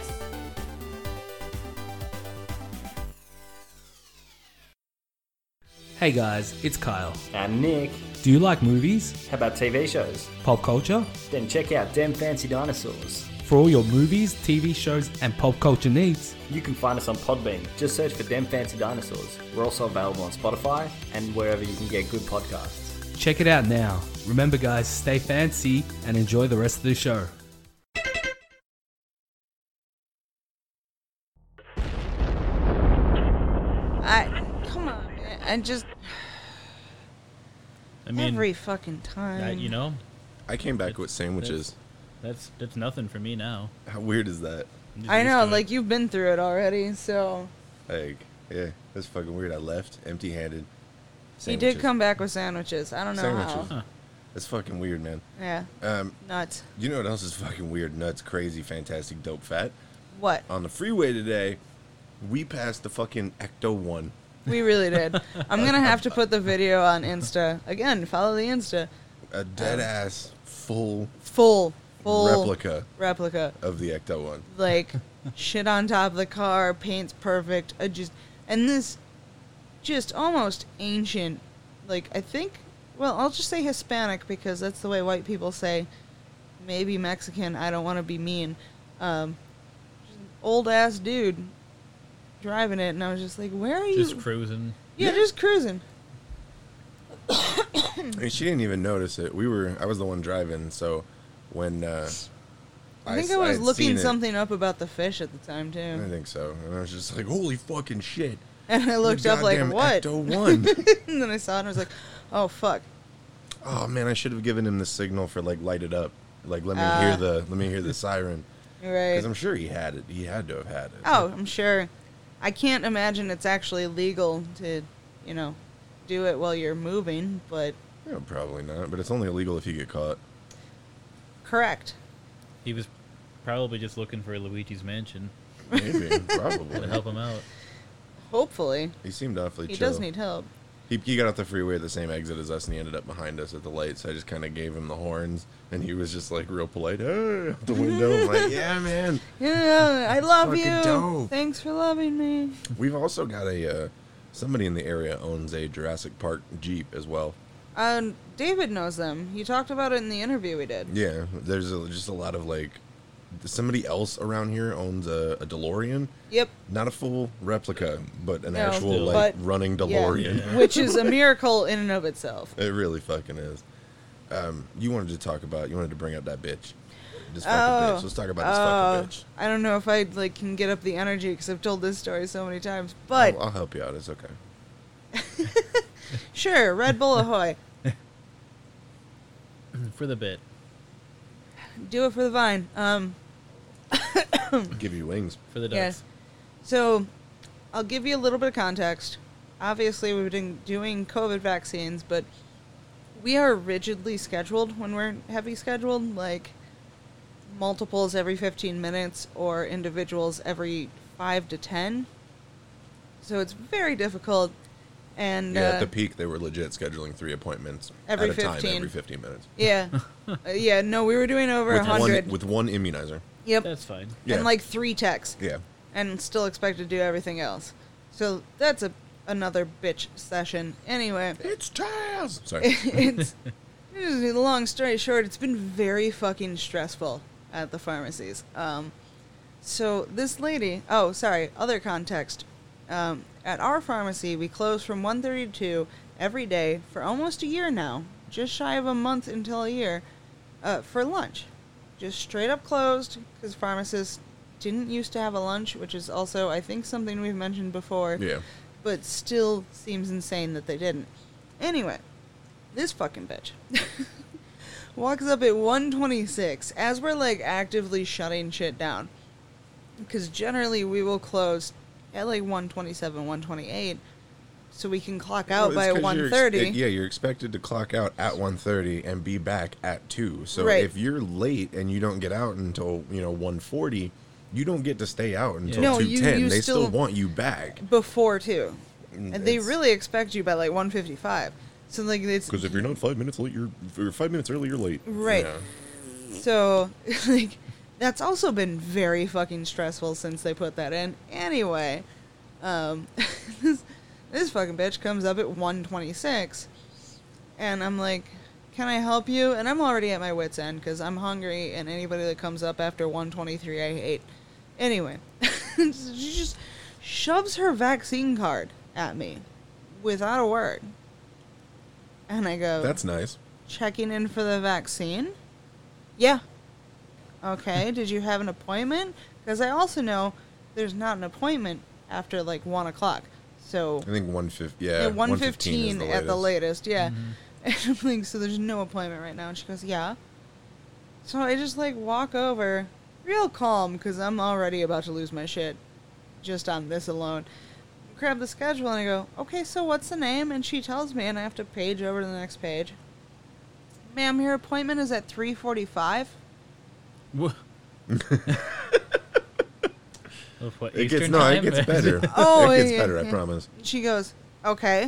Hey guys, it's Kyle. And Nick. Do you like movies? How about TV shows? Pop culture? Then check out Dem Fancy Dinosaurs. For all your movies, TV shows, and pop culture needs, You can find us on Podbean. Just search for Dem Fancy Dinosaurs. We're also available on Spotify and wherever you can get good podcasts. check it out now. Remember guys, stay fancy and enjoy the rest of the show. Come on, man. I just... I mean, every fucking time. you know, I came back with sandwiches. that's nothing for me now. How weird is that? I'm just I used know, to it. like, you've been through it already, so... Like, yeah, that's fucking weird. I left empty-handed. He did come back with sandwiches. I don't know Sandwiches. how. That's fucking weird, man. Yeah. Nuts. You know what else is fucking weird, nuts, crazy, fantastic, dope, fat? What? On the freeway today, we passed the fucking Ecto 1. We really did. I'm going to have to put the video on Insta. Again, follow the Insta. A dead-ass, full replica of the Ecto 1. Like, shit on top of the car, paint's perfect. And this just almost ancient, like, I think, well, I'll just say Hispanic because that's the way white people say. Maybe Mexican, I don't want to be mean. Old ass dude driving it, and I was just like, where are you? Just cruising. Yeah, just cruising. I mean, she didn't even notice it. I was the one driving, so when I think I was had looking seen it- something up about the fish at the time too. I think so. And I was just like, holy fucking shit. And I looked up like, Goddamn what? Ecto 1. And then I saw it and I was like, oh fuck. Oh man, I should have given him the signal for like light it up. Like let me hear the siren. Right. Because I'm sure he had it. He had to have had it. Oh, I'm sure. I can't imagine it's actually legal to, do it while you're moving, but Yeah, probably not. But it's only illegal if you get caught. correct. He was probably just looking for Luigi's Mansion Maybe, probably. to help him out. Hopefully. He seemed awfully He chill. does need help. He got off the freeway at the same exit as us, and he ended up behind us at the light. So I just kind of gave him the horns, and he was just like real polite. "Hey," out the window. I'm like, yeah, man. Yeah, I love Fucking you. dope. Thanks for loving me. We've also got somebody in the area owns a Jurassic Park Jeep as well. David knows them. He talked about it in the interview we did. Yeah, there's just a lot of like, somebody else around here owns a DeLorean. Yep. Not a full replica, but an No, actual like but- running yeah, DeLorean. which is a miracle in and of itself. It really fucking is. You wanted to bring up that bitch. This fucking bitch. Let's talk about this fucking bitch. I don't know if I can get up the energy because I've told this story so many times, but I'll help you out. It's okay. sure, Red Bull ahoy. For the bit. Do it for the vine. Give you wings. For the ducks. Yes. So, I'll give you a little bit of context. Obviously, we've been doing COVID vaccines, but we are rigidly scheduled when we're heavy scheduled, like multiples every 15 minutes or individuals every 5 to 10. So it's very difficult. And at the peak, they were legit scheduling 3 appointments every at a 15. time, every 15 minutes. Yeah. Yeah, no, we were doing over 100. With one immunizer. Yep. That's fine. Yeah. And like 3 techs. Yeah. And still expect to do everything else. So that's another bitch session. Anyway. It's Taz! Sorry. It's long story short, it's been very fucking stressful at the pharmacies. So this lady, other context. At our pharmacy, we close from 1:30 to 2 every day for almost a year now, just shy of a month until a year, for lunch. Just straight up closed, because pharmacists didn't used to have a lunch, which is also, I think, something we've mentioned before. Yeah. But still seems insane that they didn't. Anyway, this fucking bitch walks up at 1:26 as we're, like, actively shutting shit down. Because generally we will close at like 1:27, 1:28, so we can clock out by 1:30. You're expected to clock out at 1:30 and be back at 2. So Right. if you're late and you don't get out until 1:40, you don't get to stay out until No, 2:10. you They still still want you back. Before 2. And they It's- really expect you by like 1:55. So like it's Because if you're not 5 minutes late, you're 5 minutes early, you're late. right. Yeah. So like that's also been very fucking stressful since they put that in. Anyway, this fucking bitch comes up at 1:26, and I'm like, "Can I help you?" And I'm already at my wit's end because I'm hungry, and anybody that comes up after 1:23, I hate. Anyway, she just shoves her vaccine card at me without a word, and I go, That's nice. "Checking in for the vaccine?" "Yeah." "Okay, did you have an appointment?" Because I also know there's not an appointment after like 1 o'clock. So I think 1:50. Yeah, 1:15 is at the latest. Yeah. Mm-hmm. And I'm like, so there's no appointment right now. And she goes, "Yeah." So I just like walk over, real calm, because I'm already about to lose my shit just on this alone. Grab the schedule and I go, "Okay, so what's the name?" And she tells me, and I have to page over to the next page. "Ma'am, your appointment is at 3:45. Of what, It Eastern gets time? better. Oh, it gets yeah, better, I yeah. promise. She goes, "Okay."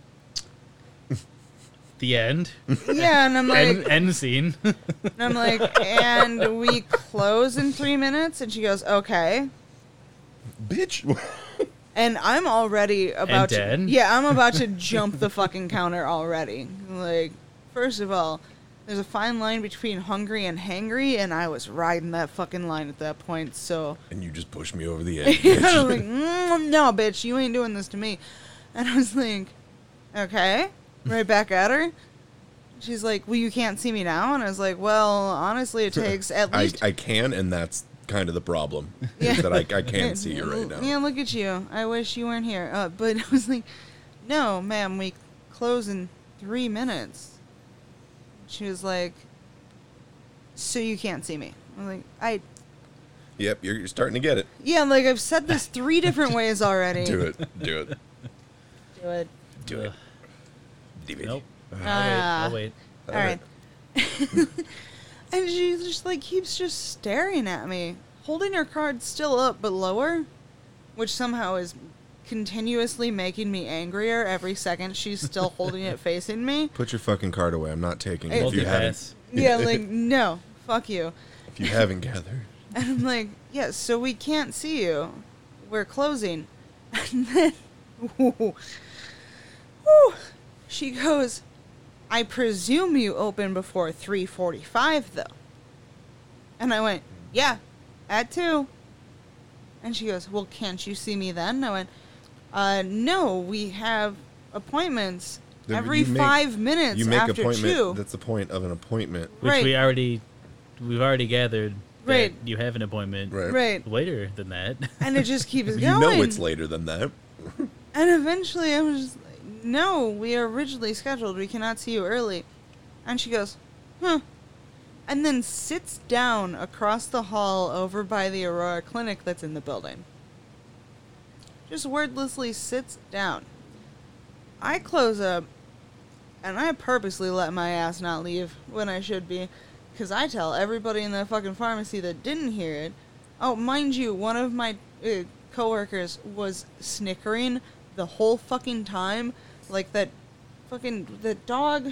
The end. Yeah, and I'm like, End scene. and I'm like, "And we close in 3 minutes?" And she goes, "Okay." Bitch. And I'm already about to, dead? yeah, I'm about to jump the fucking counter already. Like, first of all, there's a fine line between hungry and hangry, and I was riding that fucking line at that point, so. And you just pushed me over the edge. I was bitch. like, "No, bitch, you ain't doing this to me." And I was like, "Okay." Right back at her. She's like, "Well, you can't see me now?" And I was like, "Well, honestly, it takes at least... I can, and that's kind of the problem. Yeah. Is that I can't see you right now. Yeah, look at you. I wish you weren't here." But I was like, "No, ma'am, we close in 3 minutes." She was like, "So you can't see me?" I'm like, Yep, you're starting to get it. yeah, like I've said this 3 different ways already. Do it. Do it. Do it. Do it. Nope. Ah. I'll wait. All right. And she just like keeps just staring at me, holding her card still up but lower, which somehow is continuously making me angrier every second she's still holding it facing me. Put your fucking card away. I'm not taking it if you Multipass. haven't. Yeah, like, no, fuck you. If you haven't gathered. And I'm like, "Yeah, so we can't see you. We're closing." And then, whoo, she goes, "I presume you open before 3:45, though." And I went, "Yeah, at 2. And she goes, "Well, can't you see me then?" And I went, "No, we have appointments every 5 minutes You make after appointment. 2. That's the point of an appointment. Which Right. we've already gathered that Right. you have an appointment Right. later than that. And it just keeps going. You know it's later than that. And eventually I was just like, "No, we are originally scheduled. We cannot see you early." And she goes, "Huh." And then sits down across the hall over by the Aurora Clinic that's in the building. Just wordlessly sits down. I close up, and I purposely let my ass not leave when I should be, because I tell everybody in the fucking pharmacy that didn't hear it. Oh, mind you, one of my coworkers was snickering the whole fucking time. Like the dog.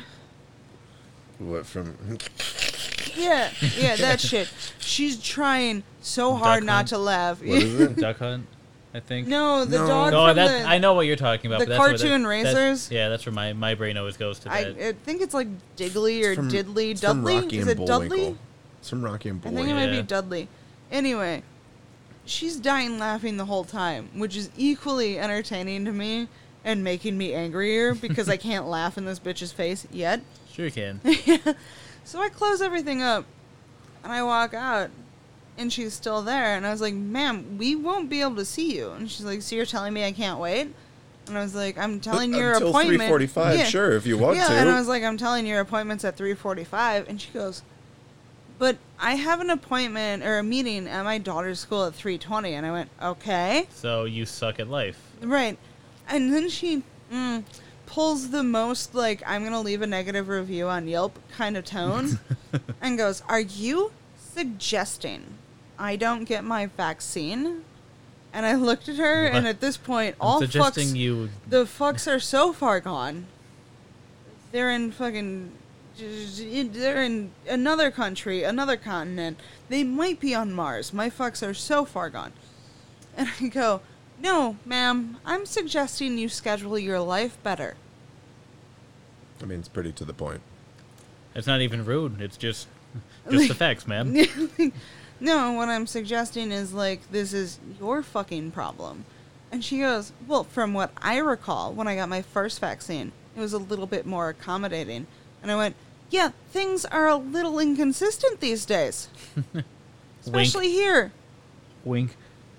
What from? Yeah, that shit. She's trying so hard Duck not Hunt? to laugh. What is it? Duck Hunt, I think. No, the No. dog No, from that the... I know what you're talking about. the but that's where cartoon that's- racers? Yeah, that's where my brain always goes to. That. I think it's like Diggly or From- Diddley. it's from Dudley? Rocky Is and it Dudley? Bullwinkle. It's from Rocky and I think Bullwinkle. it might be Yeah. Dudley. Anyway, she's dying laughing the whole time, which is equally entertaining to me and making me angrier because I can't laugh in this bitch's face yet. Sure you can. So I close everything up and I walk out and she's still there. And I was like, ma'am, we won't be able to see you. And she's like, so you're telling me I can't wait? And I was like, I'm telling But your until appointment. 3:45, sure, if you want to. And I was like, I'm telling your appointment's at 3:45. And she goes, but I have an appointment or a meeting at my daughter's school at 3:20. And I went, okay. So you suck at life. Right. And then she pulls the most, like, I'm going to leave a negative review on Yelp kind of tone and goes, are you suggesting I don't get my vaccine? And I looked at her, and at this point, I'm all suggesting fucks, you. the fucks are so far gone. They're in fucking, they're in another country, another continent. They might be on Mars. My fucks are so far gone. And I go, no, ma'am, I'm suggesting you schedule your life better. I mean, it's pretty to the point. It's not even rude. It's just the facts, ma'am. No, what I'm suggesting is, like, this is your fucking problem. And she goes, well, from what I recall, when I got my first vaccine, it was a little bit more accommodating. And I went, yeah, things are a little inconsistent these days. Especially here. Wink.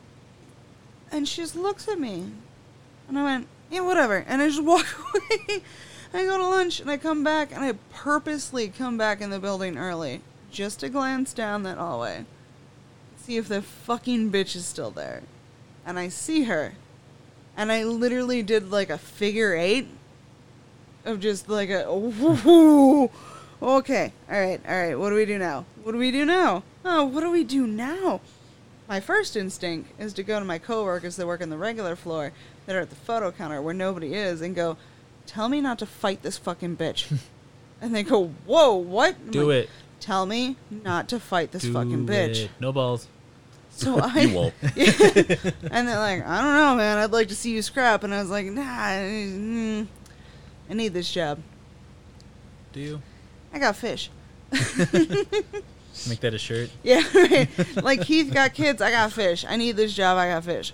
And she just looks at me. And I went, yeah, whatever. And I just walk away. I go to lunch, and I come back, and I purposely come back in the building early just to glance down that hallway. See if the fucking bitch is still there. And I see her. And I literally did like a figure 8 of just like a, woohoo. Okay, alright, what do we do now? What do we do now? Oh, what do we do now? My first instinct is to go to my coworkers that work on the regular floor that are at the photo counter where nobody is and go, tell me not to fight this fucking bitch. And they go, whoa, what? I'm Do like, it. Tell me not to fight this fucking bitch. It. No balls. So I, You won't. And they're like, I don't know, man. I'd like to see you scrap. And I was like, nah, I need this job. Do you? I got fish. Make that a shirt. Yeah, right. Like, Heath got kids. I got fish. I need this job. I got fish.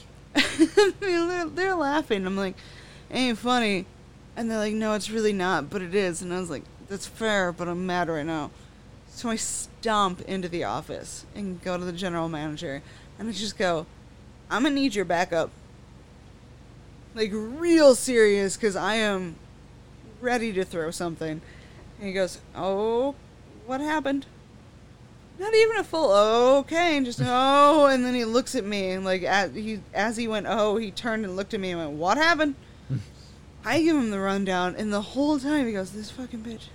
They're laughing. I'm like, ain't funny. And they're like, no, it's really not, but it is. And I was like, that's fair, but I'm mad right now. So I stomp into the office and go to the general manager. And I just go, I'm going to need your backup. Like, real serious, because I am ready to throw something. And he goes, oh, what happened? Not even a full, okay, and just, oh, and then he looks at me, and, like, as he went, oh, he turned and looked at me and went, what happened? I give him the rundown, and the whole time he goes, this fucking bitch.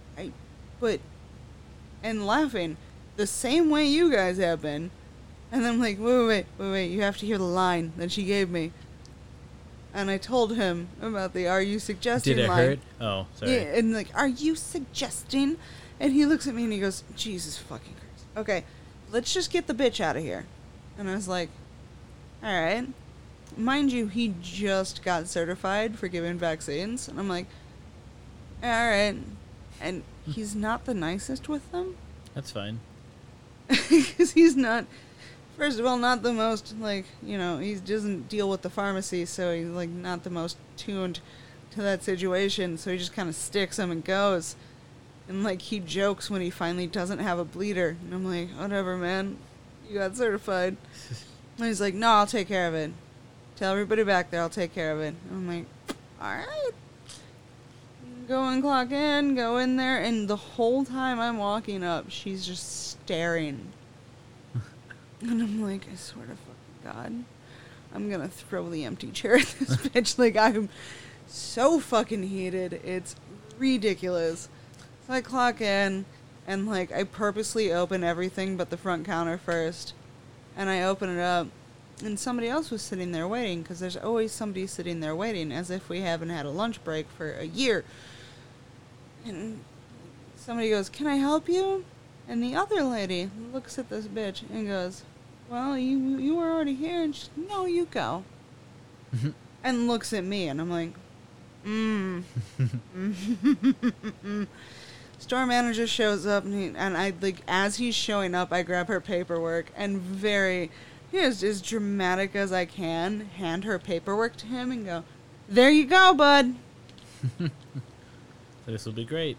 And laughing, the same way you guys have been. And then I'm like, wait, you have to hear the line that she gave me. And I told him about the are you suggesting Did it line. hurt? Oh, sorry. Yeah, and like, are you suggesting? And he looks at me and he goes, Jesus fucking Christ. Okay, let's just get the bitch out of here. And I was like, alright. Mind you, he just got certified for giving vaccines. And I'm like, alright. And he's not the nicest with them. That's fine. Because he's not, first of all, not the most, like, you know, he doesn't deal with the pharmacy, so he's, like, not the most tuned to that situation, so he just kind of sticks them and goes. And, like, he jokes when he finally doesn't have a bleeder. And I'm like, whatever, man. You got certified. And he's like, no, I'll take care of it. Tell everybody back there I'll take care of it. And I'm like, alright. Go and clock in, go in there, and the whole time I'm walking up, she's just staring. And I'm like, I swear to fucking God, I'm gonna throw the empty chair at this bitch. Like, I'm so fucking heated. It's ridiculous. So I clock in, and, like, I purposely open everything but the front counter first. And I open it up, and somebody else was sitting there waiting, because there's always somebody sitting there waiting, as if we haven't had a lunch break for a year. And somebody goes, "Can I help you?" And the other lady looks at this bitch and goes, "Well, you were already here." And she's, "No, you go." And looks at me, and I'm like, Store manager shows up, and I, like, as he's showing up, I grab her paperwork and as dramatic as I can, hand her paperwork to him and go, "There you go, bud." This will be great.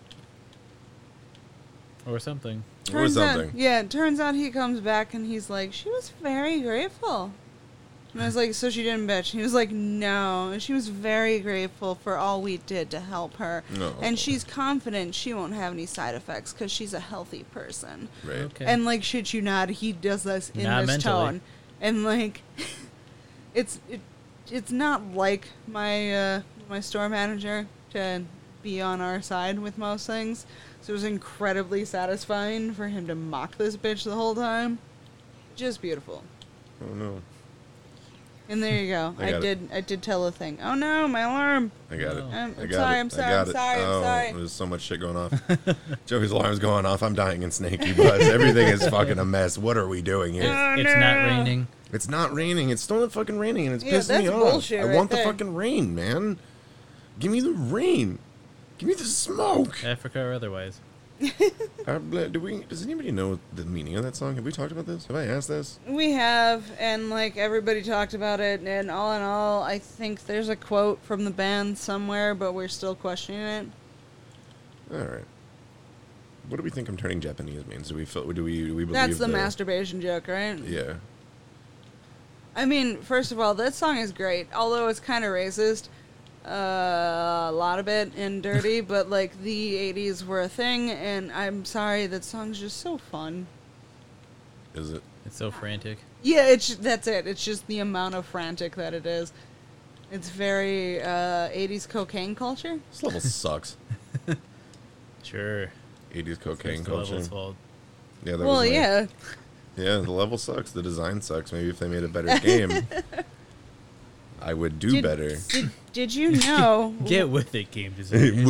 Or something. Turns out he comes back and he's like, "She was very grateful." And I was like, "So she didn't bitch?" He was like, "No, she was very grateful for all we did to help her. No. And she's confident she won't have any side effects because she's a healthy person." Right. Okay. And, like, shit you not, he does this in Not this mentally. tone. And, like, it's not like my my store manager to be on our side with most things. So it was incredibly satisfying for him to mock this bitch the whole time. Just beautiful. Oh no. And there you go. I did tell the thing. Oh no, my alarm. I got it. I'm I got sorry, it. I'm sorry, I got I'm it. sorry, I'm Oh, sorry. there's so much shit going off. Joey's alarm's going off. I'm dying in snaky buzz. Everything is fucking a mess. What are we doing here? It's not raining. It's not raining. It's still not fucking raining, and it's Yeah, pissing me that's off. bullshit I right want there. the fucking rain, man. Give me the rain. Give me the smoke. Africa or otherwise. Does anybody know the meaning of that song? Have we talked about this? Have I asked this? We have, and, like, everybody talked about it, and all in all, I think there's a quote from the band somewhere, but we're still questioning it. All right. What do we think "I'm turning Japanese" means? Do we believe That's the masturbation joke, right? Yeah. I mean, first of all, that song is great, although it's kind of racist. A lot of it and dirty, but, like, the 80s were a thing, and I'm sorry, that song's just so fun. Is it? It's so frantic. Yeah, that's it. It's just the amount of frantic that it is. It's very 80s cocaine culture. This level sucks. Sure. 80s cocaine It's the culture. level's fault. Yeah. That Well, was yeah. Yeah, the level sucks. The design sucks. Maybe if they made a better game, I would do better. Did you know? Get with it, game design.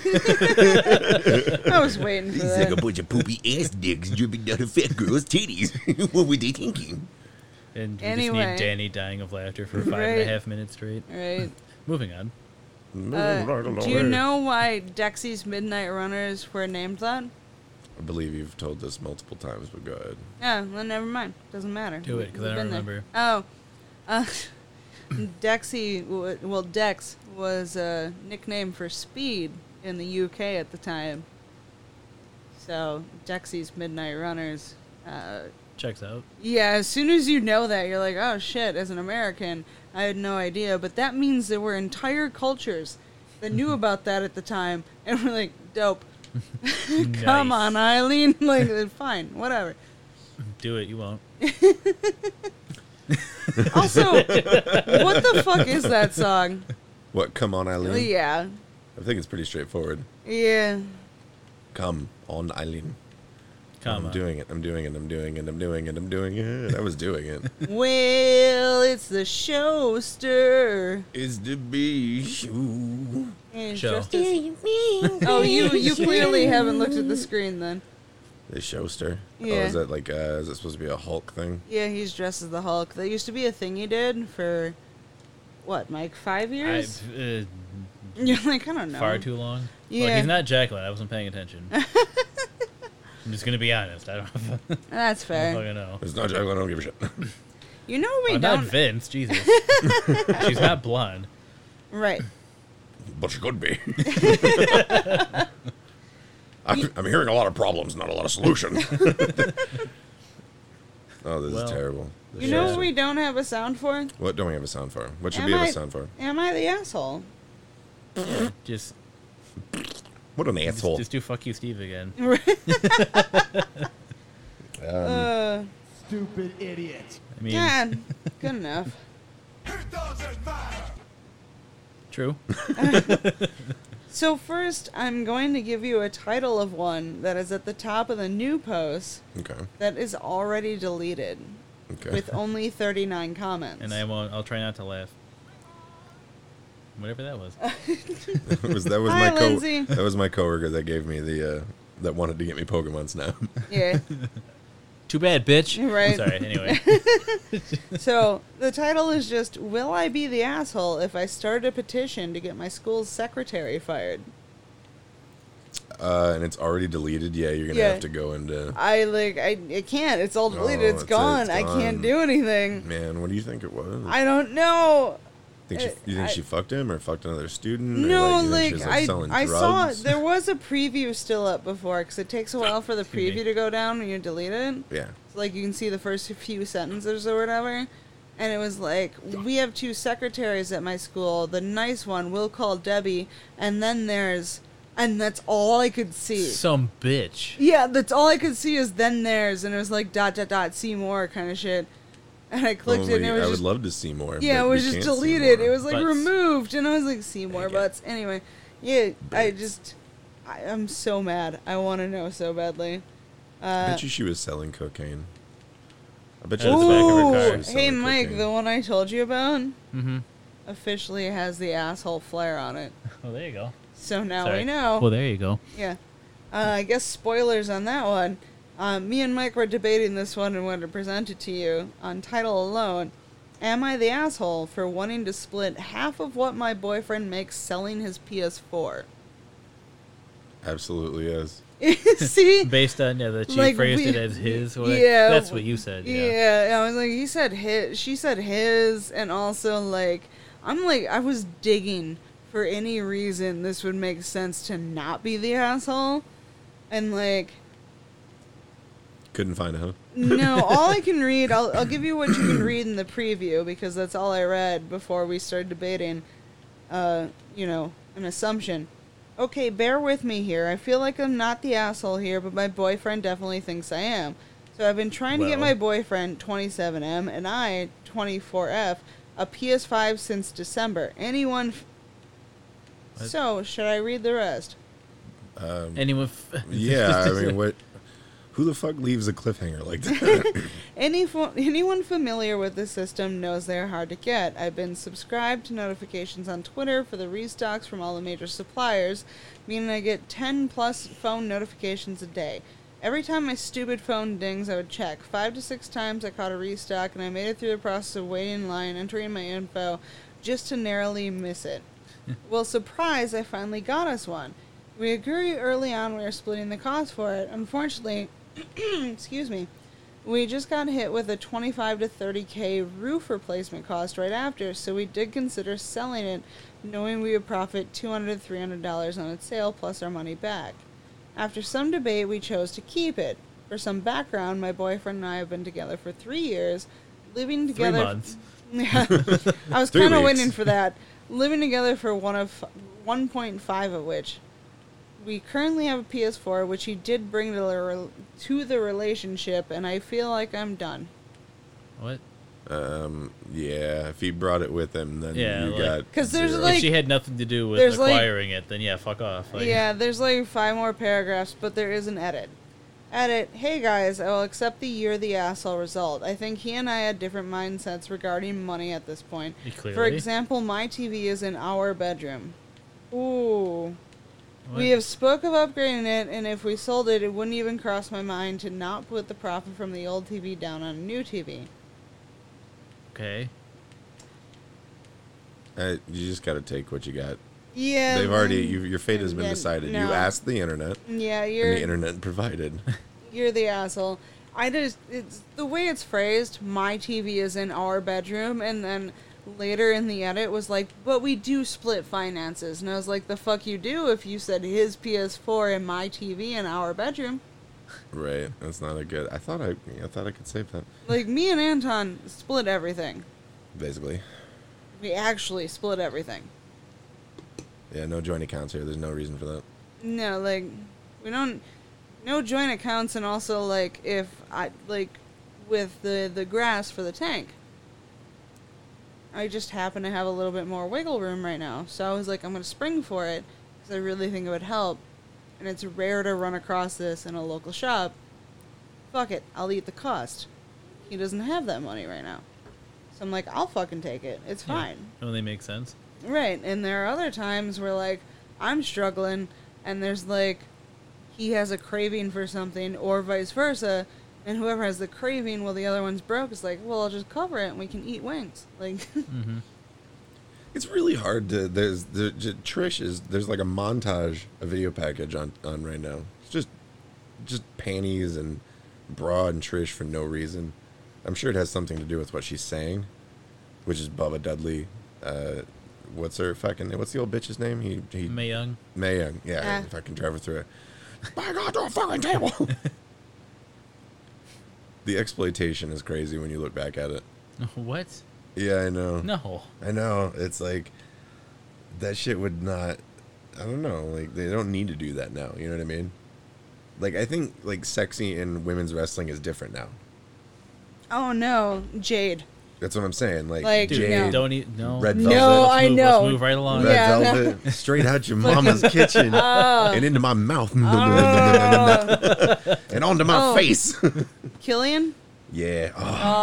I was waiting for It's that. like a bunch of poopy ass dicks dripping down a fat girl's titties. What were they thinking? And we Anyway. just need Danny dying of laughter for 5.5 Right. minutes straight. Right. Moving on. Do you know why Dexy's Midnight Runners were named that? I believe you've told this multiple times, but go ahead. Yeah, well, never mind. Doesn't matter. Do it, 'cause I We've don't been there. remember. Oh. Dex was a nickname for speed in the UK at the time. So, Dexy's Midnight Runners. Checks out. Yeah, as soon as you know that, you're like, oh shit, as an American, I had no idea. But that means there were entire cultures that knew about that at the time. And we're like, dope. Come Nice. on, Eileen. Like, fine, whatever. Do it, you won't. Also, what the fuck is that song? What? Come on, Eileen. Yeah. I think it's pretty straightforward. Yeah. Come on, Eileen. I'm on. doing it. I'm doing it. I'm doing it. I'm doing it. I'm doing it. I was doing it. Well, it's the showster. Is the bee shoe. And Show. just as- Oh, you clearly haven't looked at the screen then. The showster. Oh, Yeah. is that like, is it supposed to be a Hulk thing? Yeah, he's dressed as the Hulk. That used to be a thing he did for, what, like 5 years? You're like, I don't know. Far too long. Yeah. Look, he's not Jacqueline. I wasn't paying attention. I'm just gonna be honest. I don't. That's I fair. don't fucking know. It's not Jacqueline. I don't give a shit. You know we I'm don't. not Vince. Jesus. She's not blonde. Right. But she could be. I'm hearing a lot of problems, not a lot of solutions. Oh, this is terrible. You know what we don't have a sound for? What don't we have a sound for? What should Am we have I- a sound for? Am I the asshole? Just. What an asshole. Just do fuck you, Steve again. Stupid idiot. I mean, yeah, good enough. True. So first, I'm going to give you a title of one that is at the top of the new post Okay. that is already deleted. Okay. with only 39 comments. And I'll try not to laugh. Whatever that was. Hi, Lindsay. That was my coworker that gave me the that wanted to get me Pokemon Snap. Yeah. Too bad, bitch. Right. Sorry, anyway. So, the title is just, Will I be the asshole if I start a petition to get my school's secretary fired? And it's already deleted. Yeah, you're gonna have to go into. I can't. It's all deleted. It's gone. I can't do anything. Man, what do you think it was? I don't know. You think she fucked him or fucked another student? No, or you think she was, selling I drugs? saw there was a preview still up before because it takes a while for the preview to go down when you delete it. Yeah. So, like, you can see the first few sentences or whatever. And it was like, we have 2 secretaries at my school. The nice one we'll call Debbie, and then there's... And that's all I could see. Some bitch. Yeah, that's all I could see is then there's, and it was like ... see more kind of shit. And I clicked it, and it was I just... would love to see more. Yeah, but it was we just can't deleted. see It was like Butts. removed, and I was like, see more butts. Anyway, yeah, I'm so mad. I want to know so badly. I bet you she was selling cocaine. I bet At you the back of her she car. was Hey, selling Mike, cocaine. the one I told you about Mm-hmm. officially has the asshole flare on it. Oh, there you go. So now Sorry. we know. Well, there you go. Yeah. I guess spoilers on that one. Me and Mike were debating this one and wanted to present it to you. On title alone, am I the asshole for wanting to split half of what my boyfriend makes selling his PS4? Absolutely is. See? Based on that she Like, phrased we- it as his. Or yeah, that's what you said. Yeah, I was like, he said his, she said his, and also like, I was digging for any reason this would make sense to not be the asshole, and like, Couldn't find it, huh? no, all I can read, I'll give you what you can read in the preview because that's all I read before we started debating. An assumption. Okay, bear with me here. I feel like I'm not the asshole here, but my boyfriend definitely thinks I am. So I've been trying to get my boyfriend, 27M, and I, 24F, a PS5 since December. So, should I read the rest? Anyone? Yeah, I mean, what? Who the fuck leaves a cliffhanger like that? Anyone familiar with the system knows they're hard to get. I've been subscribed to notifications on Twitter for the restocks from all the major suppliers, meaning I get 10 plus phone notifications a day. Every time my stupid phone dings, I would check. 5 to 6 times I caught a restock, and I made it through the process of waiting in line, entering my info, just to narrowly miss it. Well, surprise, I finally got us one. We agreed early on we were splitting the cost for it. Unfortunately, excuse me, we just got hit with a 25 to 30K roof replacement cost right after, so we did consider selling it, knowing we would profit $200 to $300 on its sale plus our money back. After some debate, we chose to keep it. For some background, my boyfriend and I have been together for 3 years, living together. 3 months. Yeah, I was 3 kind of weeks. waiting for that. Living together for 1.5 of which. We currently have a PS4, which he did bring to the relationship, and I feel like I'm done. What? Yeah, if he brought it with him, then Yeah, you like- got. 'Cause there's, zero. like- If she had nothing to do with there's, like- acquiring it, then yeah, fuck off. Like, Yeah, there's like 5 more paragraphs, but there is an edit. Edit, hey guys, I will accept the "you're the asshole" result. I think he and I had different mindsets regarding money at this point. For Clearly. example, my TV is in our bedroom. Ooh. What? We have spoke of upgrading it, and if we sold it, it wouldn't even cross my mind to not put the profit from the old TV down on a new TV. Okay. You just got to take what you got. Yeah. They've already. Your fate has been then- decided. no. You asked the internet. Yeah, And you're the internet provided. you're the asshole. It's the way it's phrased. My TV is in our bedroom, and then later in the edit was like, but we do split finances, and I was like, the fuck you do if you said his PS4 and my TV in our bedroom. Right. That's not a good. I thought I could save that. Like, me and Anton split everything. Basically. We actually split everything. Yeah. No joint accounts here. There's no reason for that. No, like, we don't, no joint accounts, and also, like, if I, like, with the grass for the tank, I just happen to have a little bit more wiggle room right now, so I was like, I'm going to spring for it, because I really think it would help, and it's rare to run across this in a local shop. Fuck it, I'll eat the cost. he doesn't have that money right now. So I'm like, I'll fucking take it. It's fine. It only makes sense. Right. And there are other times where, like, I'm struggling and there's, like, he has a craving for something or vice versa. And whoever has the craving while the other one's broke is like, well, I'll just cover it and we can eat wings. Like, It's really hard to. There's like a montage, a video package on right now. It's just panties and bra and Trish for no reason. I'm sure it has something to do with what she's saying, which is Bubba Dudley. What's the old bitch's name? He Mae Young. Mae Young. Yeah, if I can drive her through it. Back onto a fucking table. The exploitation is crazy when you look back at it. What? Yeah, I know. No. I know. It's like, that shit would not, I don't know, like, they don't need to do that now, you know what I mean? Like, I think, like, sexy in women's wrestling is different now. oh no, Jade. That's what I'm saying. Like Like, Jade, no. Don't eat. No. Red No, Velvet. I know. Let's move right along. Red Yeah, no. Velvet, straight out your mama's kitchen and into my mouth and onto my Oh. face. Killian? Yeah.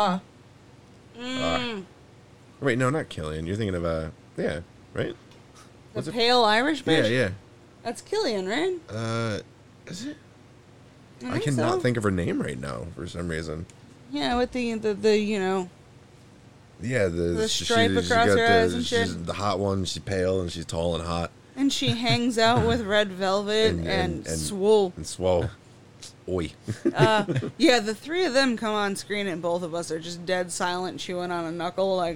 Oh. Wait, no, not Killian. You're thinking of yeah, right? The pale Irish bitch? Yeah. That's Killian, right? Is it? I think cannot so. think of her name right now for some reason. Yeah, with the you know. Yeah, The stripe across her eyes and shit. She's the hot one. She's pale and she's tall and hot. And she hangs out with Red Velvet and Swole. And Swole. Oi. Yeah, the three of them come on screen and both of us are just dead silent, chewing on a knuckle, like,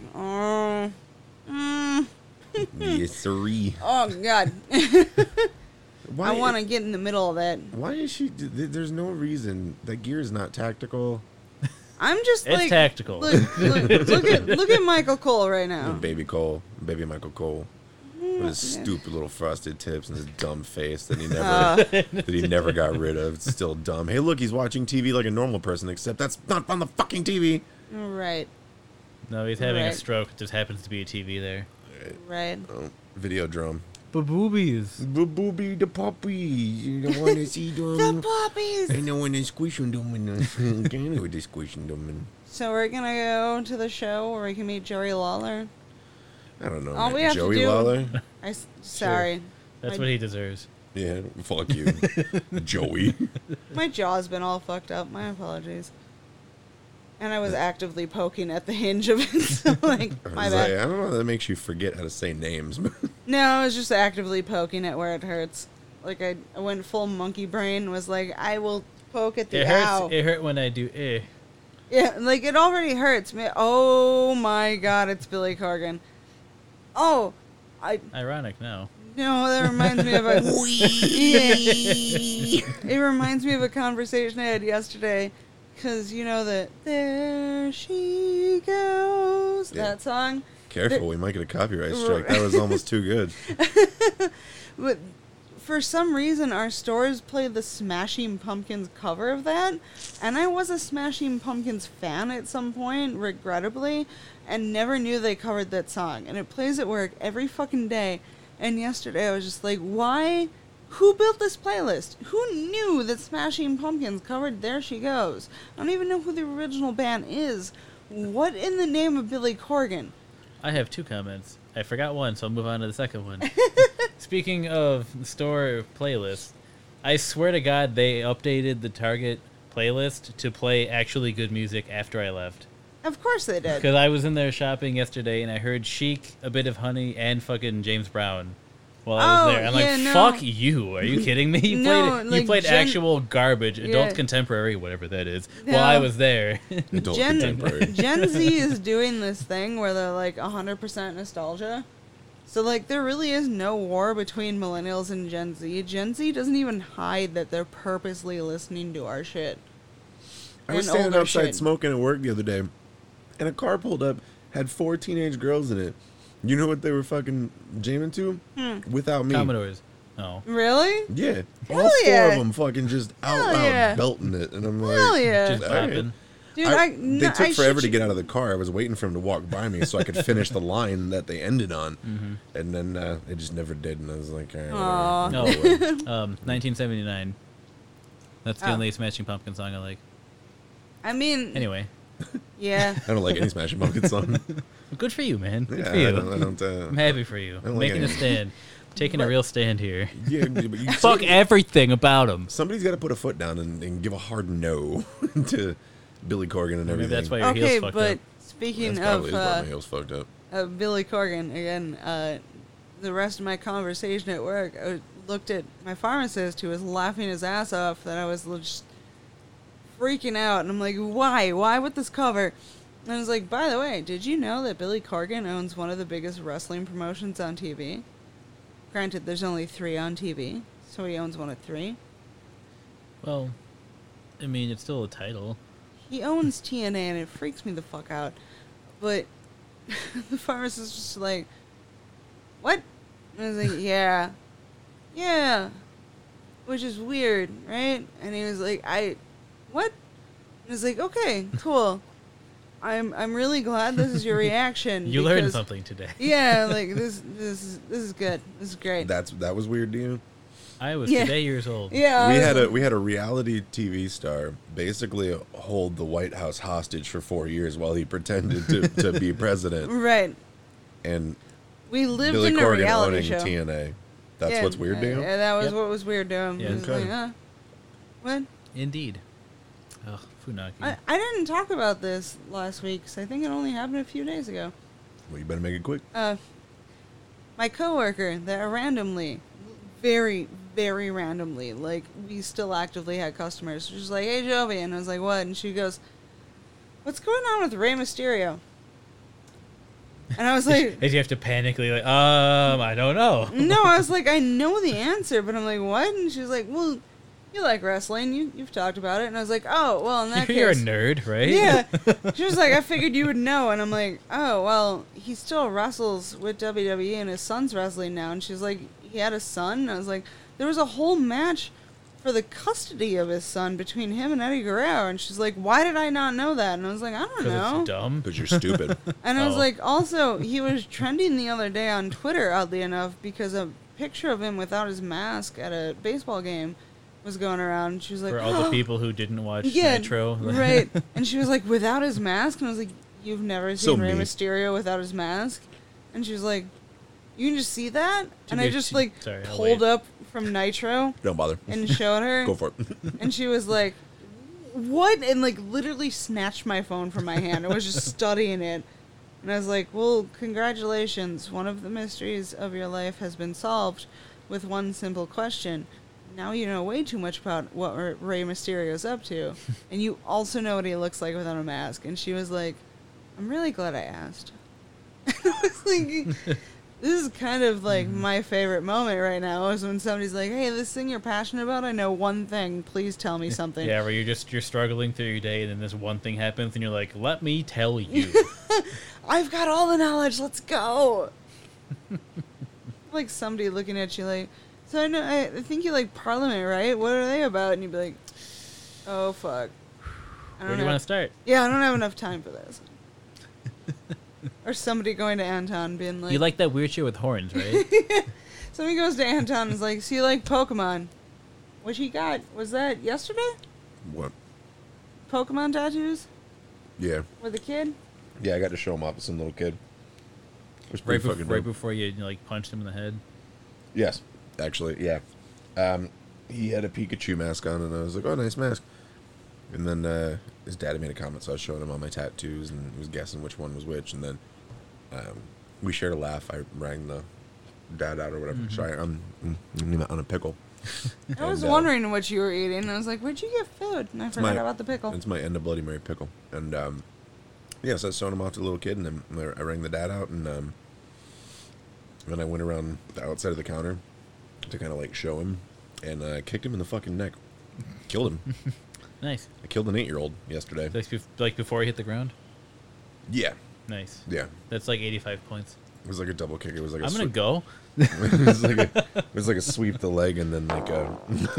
Yes, sirree. Oh, God. Why, I want to get in the middle of that. Why is she? There's no reason. That gear is not tactical. I'm just It's like tactical. Look at Michael Cole right now. Baby Michael Cole, with his stupid little frosted tips and his dumb face that he never got rid of. It's still dumb. Hey, look, he's watching TV like a normal person, except that's not on the fucking TV. Right. No, he's having a Right. stroke. It just happens to be a TV there. Right. Oh, video drum. Boobies. The booby, the puppies. You don't want to see them. The puppies. I know when they're squishing them. I know when they're squishing them. So we're gonna go to the show where we can meet Joey Lawler. I don't know. All man. we have Joey to do. Lawler? Sorry. That's My- what he deserves. Yeah, fuck you, Joey. My jaw's been all fucked up. My apologies. And I was actively poking at the hinge of it. So, like, my bad. I don't know. That makes you forget how to say names. No, I was just actively poking at where it hurts. Like, I went full monkey brain, was like, I will poke at the It ow. hurts. It hurt when I do Yeah, like, it already hurts. Oh, my God, it's Billy Corgan. Oh, Ironic now. No, that reminds me of a... It reminds me of a conversation I had yesterday. Because, you know, that There She Goes, that song. Careful, we might get a copyright strike. That was almost too good. But for some reason, our stores played the Smashing Pumpkins cover of that. And I was a Smashing Pumpkins fan at some point, regrettably, and never knew they covered that song. And it plays at work every fucking day. And yesterday I was just like, why? Who built this playlist? Who knew that Smashing Pumpkins covered There She Goes? I don't even know who the original band is. What in the name of Billy Corgan? I have two comments. I forgot one, so I'll move on to the second one. Speaking of store playlists, I swear to God they updated the Target playlist to play actually good music after I left. Of course they did. Because I was in there shopping yesterday and I heard Chic, A Bit of Honey, and fucking James Brown while I was there. I'm yeah, like, no. fuck you. Are you kidding me? You No, played, like played Gen- actual garbage, adult Yeah. contemporary, whatever that is, No. while I was there. Adult Gen Z is doing this thing where they're like 100% nostalgia. So, like, there really is no war between millennials and Gen Z. Gen Z doesn't even hide that they're purposely listening to our shit. I was And standing older outside shit. smoking at work the other day, and a car pulled up, had 4 teenage girls in it. You know what they were fucking jamming to? Without Me. Commodores. Oh. Really? Yeah. Hell All 4 yeah. of them fucking just Hell out yeah. belting it. And I'm like... Hell yeah. Just all right. popping. Dude, They took I forever shit to you- get out of the car. I was waiting for him to walk by me so I could finish the line that they ended on. Mm-hmm. And then they just never did. And I was like, all right, Aw. No. whatever. 1979. That's the Oh. only Smashing Pumpkin song I like. I mean, Anyway. Yeah. I don't like any Smashing Pumpkins song. Good for you, man. Good Yeah, for you. I don't, I'm happy for you. I don't like Making a any- stand. Taking a real stand here. Yeah, but you Fuck everything about him. Somebody's got to put a foot down and give a hard no to Billy Corgan and everything. Maybe that's why your Okay, heels fucked but up. speaking That's probably of why my heels fucked up. Billy Corgan, again, the rest of my conversation at work, I looked at my pharmacist who was laughing his ass off that I was just freaking out. And I'm like, why? Why with this cover? And I was like, by the way, did you know that Billy Corgan owns one of the biggest wrestling promotions on TV? Granted, there's only 3 on TV, so he owns one of 3. Well, I mean, it's still a title. He owns TNA, and it freaks me the fuck out. But the pharmacist was just like, what? And I was like, yeah. Which is weird, right? And he was like, what? And I was like, okay, cool. I'm really glad this is your reaction. You learned something today. Yeah, like this is good. This is great. That was weird to you? I was today years old. Yeah. We had a reality TV star basically hold the White House hostage for 4 years while he pretended to be president. Right. And we lived Billy in a Corgan reality owning show. TNA. That's what's weird to you? Yeah, that was what was weird to him. Yeah. He was Okay. like, what? Indeed. Ugh, Funaki. I didn't talk about this last week because I think it only happened a few days ago. Well, you better make it quick. My coworker that randomly, very, very randomly, like we still actively had customers. She was like, "Hey, Jovi," and I was like, "What?" And she goes, "What's going on with Rey Mysterio?" And I was like, Did you have to panically like, I don't know. "No," I was like, "I know the answer," but I'm like, "What?" And she was like, "Well, you like wrestling. You've talked about it." And I was like, "Oh, well, in that You're a case." nerd, right? Yeah. She was like, "I figured you would know." And I'm like, "Oh, well, he still wrestles with WWE and his son's wrestling now." And she's like, "He had a son?" And I was like, "There was a whole match for the custody of his son between him and Eddie Guerrero." And she's like, "Why did I not know that?" And I was like, "I don't know." It's dumb. Because you're stupid. And I was like, also, he was trending the other day on Twitter, oddly enough, because a picture of him without his mask at a baseball game was going around. She was like, for all the people who didn't watch yeah, Nitro. right. And she was like, without his mask? And I was like, you've never So seen Rey mean. Mysterio without his mask? And she was like, you can just see that? And I good, just, she- like, sorry, I'll pulled wait. up from Nitro Don't bother. and showed her. Go for it. And she was like, what? And, like, literally snatched my phone from my hand. I was just studying it. And I was like, well, congratulations. One of the mysteries of your life has been solved with one simple question. Now you know way too much about what Rey Mysterio's up to. And you also know what he looks like without a mask. And she was like, I'm really glad I asked. And I was like, this is kind of like my favorite moment right now is when somebody's like, hey, this thing you're passionate about, I know one thing. Please tell me something. Yeah, where you're struggling through your day, and then this one thing happens, and you're like, "Let me tell you." I've got all the knowledge. Let's go. Like somebody looking at you like, so I think you like Parliament, right? What are they about? And you'd be like, oh, fuck. Where do you want to start? Yeah, I don't have enough time for this. Or somebody going to Anton being like... You like that weird shit with horns, right? Somebody goes to Anton and is like, so you like Pokemon? What you got? Was that yesterday? What? Pokemon tattoos? Yeah. With a kid? Yeah, I got to show him off with some little kid. It was right, pretty fucking right dope. before you like punched him in the head. Yes, actually, yeah. He had a Pikachu mask on, and I was like, "Oh, nice mask." And then his dad had made a comment, so I was showing him all my tattoos, and he was guessing which one was which. And then we shared a laugh. I rang the dad out or whatever. Mm-hmm. Sorry, I'm on a pickle. I was And, wondering what you were eating. And I was like, where'd you get food? And I forgot about the pickle. It's my end of Bloody Mary pickle. And yeah, so I was showing him off to the little kid, and then I rang the dad out, and then I went around the outside of the counter to kind of like show him, and I kicked him in the fucking neck. Killed him. Nice. I killed an 8-year-old yesterday. Like before he hit the ground? Yeah. Nice. Yeah. That's like 85 points. It was like a double kick. It was like a I'm going to sweep. go. it was like a sweep the leg, and then like a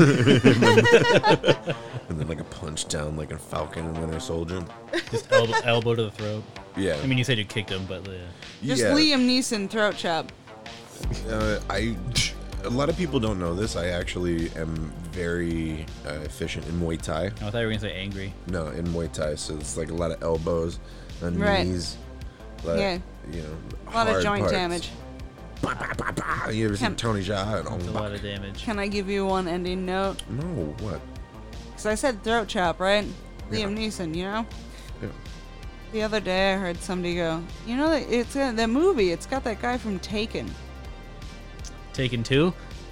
and then like a punch down like a Falcon and Winter Soldier. Just elbow to the throat. Yeah. I mean, you said you kicked him, but Just Yeah. Liam Neeson throat chop. A lot of people don't know this. I actually am very efficient in Muay Thai. Oh, I thought you were going to say angry. No, in Muay Thai, so it's like a lot of elbows and Right. knees. Like, Yeah. You know, A lot of hard joint parts. damage. Bah, bah, bah, bah. You ever seen Tony Jaa? That's a lot of damage. Can I give you one ending note? No, what? Because I said throat chop, right? Yeah. Liam Neeson, you know? Yeah. The other day I heard somebody go, you know, it's that movie, it's got that guy from Taken. Taken 2?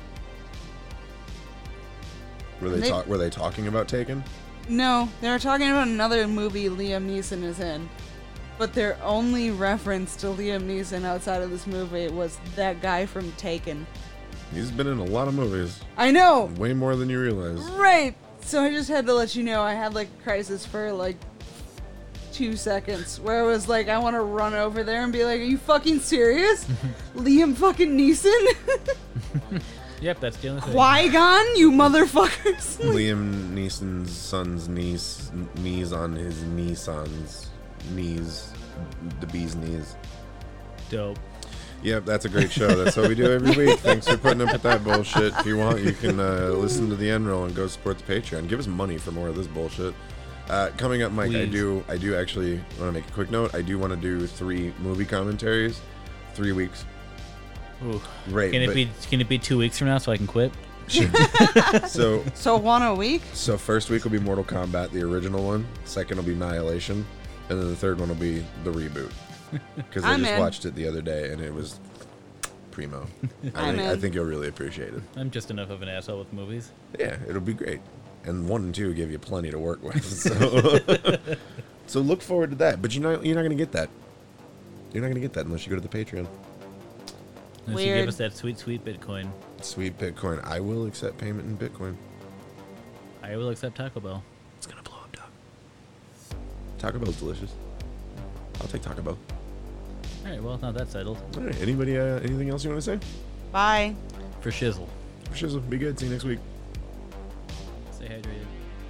Were they talking about Taken? No, they were talking about another movie Liam Neeson is in. But their only reference to Liam Neeson outside of this movie was that guy from Taken. He's been in a lot of movies. I know! Way more than you realize. Right! So I just had to let you know I had like a crisis for like 2 seconds where I was like, I want to run over there and be like, are you fucking serious? Liam fucking Neeson? Yep, that's the only thing. Qui-Gon, you motherfuckers! Liam Neeson's son's knees on his Nissan's knees, the bee's knees. Dope. Yep, that's a great show. That's what we do every week. Thanks for putting up with that bullshit. If you want, you can listen to the end roll and go support the Patreon. Give us money for more of this bullshit. Coming up, Mike, Please. I do actually want to make a quick note. I do want to do 3 movie commentaries, 3 weeks. Ooh. Right. Can it be 2 weeks from now so I can quit? So 1 a week? So first week will be Mortal Kombat, the original one. Second will be Annihilation, and then the third one will be the reboot. Because I just watched it the other day and it was primo. I think you'll really appreciate it. I'm just enough of an asshole with movies. Yeah, it'll be great. And 1 and 2 give you plenty to work with. So look forward to that. But you're not going to get that. You're not going to get that unless you go to the Patreon. Unless you give us that sweet, sweet Bitcoin. Sweet Bitcoin. I will accept payment in Bitcoin. I will accept Taco Bell. It's going to blow up, dog. Taco Bell's delicious. I'll take Taco Bell. All right, well, now that's settled. All right, anybody, anything else you want to say? Bye. For shizzle. For shizzle. Be good. See you next week. Stay hydrated.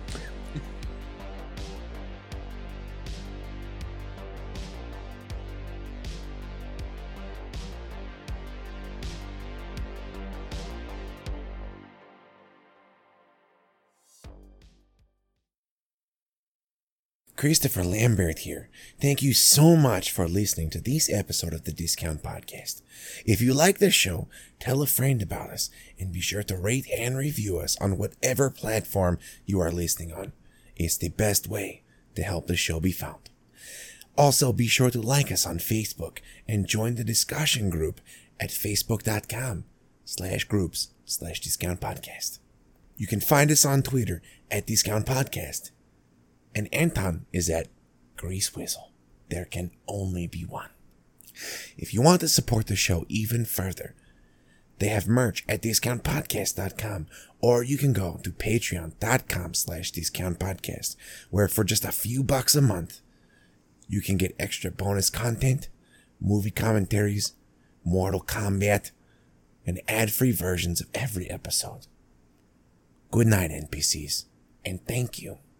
Christopher Lambert here. Thank you so much for listening to this episode of the Discount Podcast. If you like this show, tell a friend about us and be sure to rate and review us on whatever platform you are listening on. It's the best way to help the show be found. Also, be sure to like us on Facebook and join the discussion group at facebook.com/groups/Discount Podcast. You can find us on Twitter at Discount Podcast. And Anton is at Grease Whistle. There can only be one. If you want to support the show even further, they have merch at discountpodcast.com, or you can go to patreon.com/discountpodcast, where for just a few bucks a month, you can get extra bonus content, movie commentaries, Mortal Kombat, and ad-free versions of every episode. Good night, NPCs, and thank you.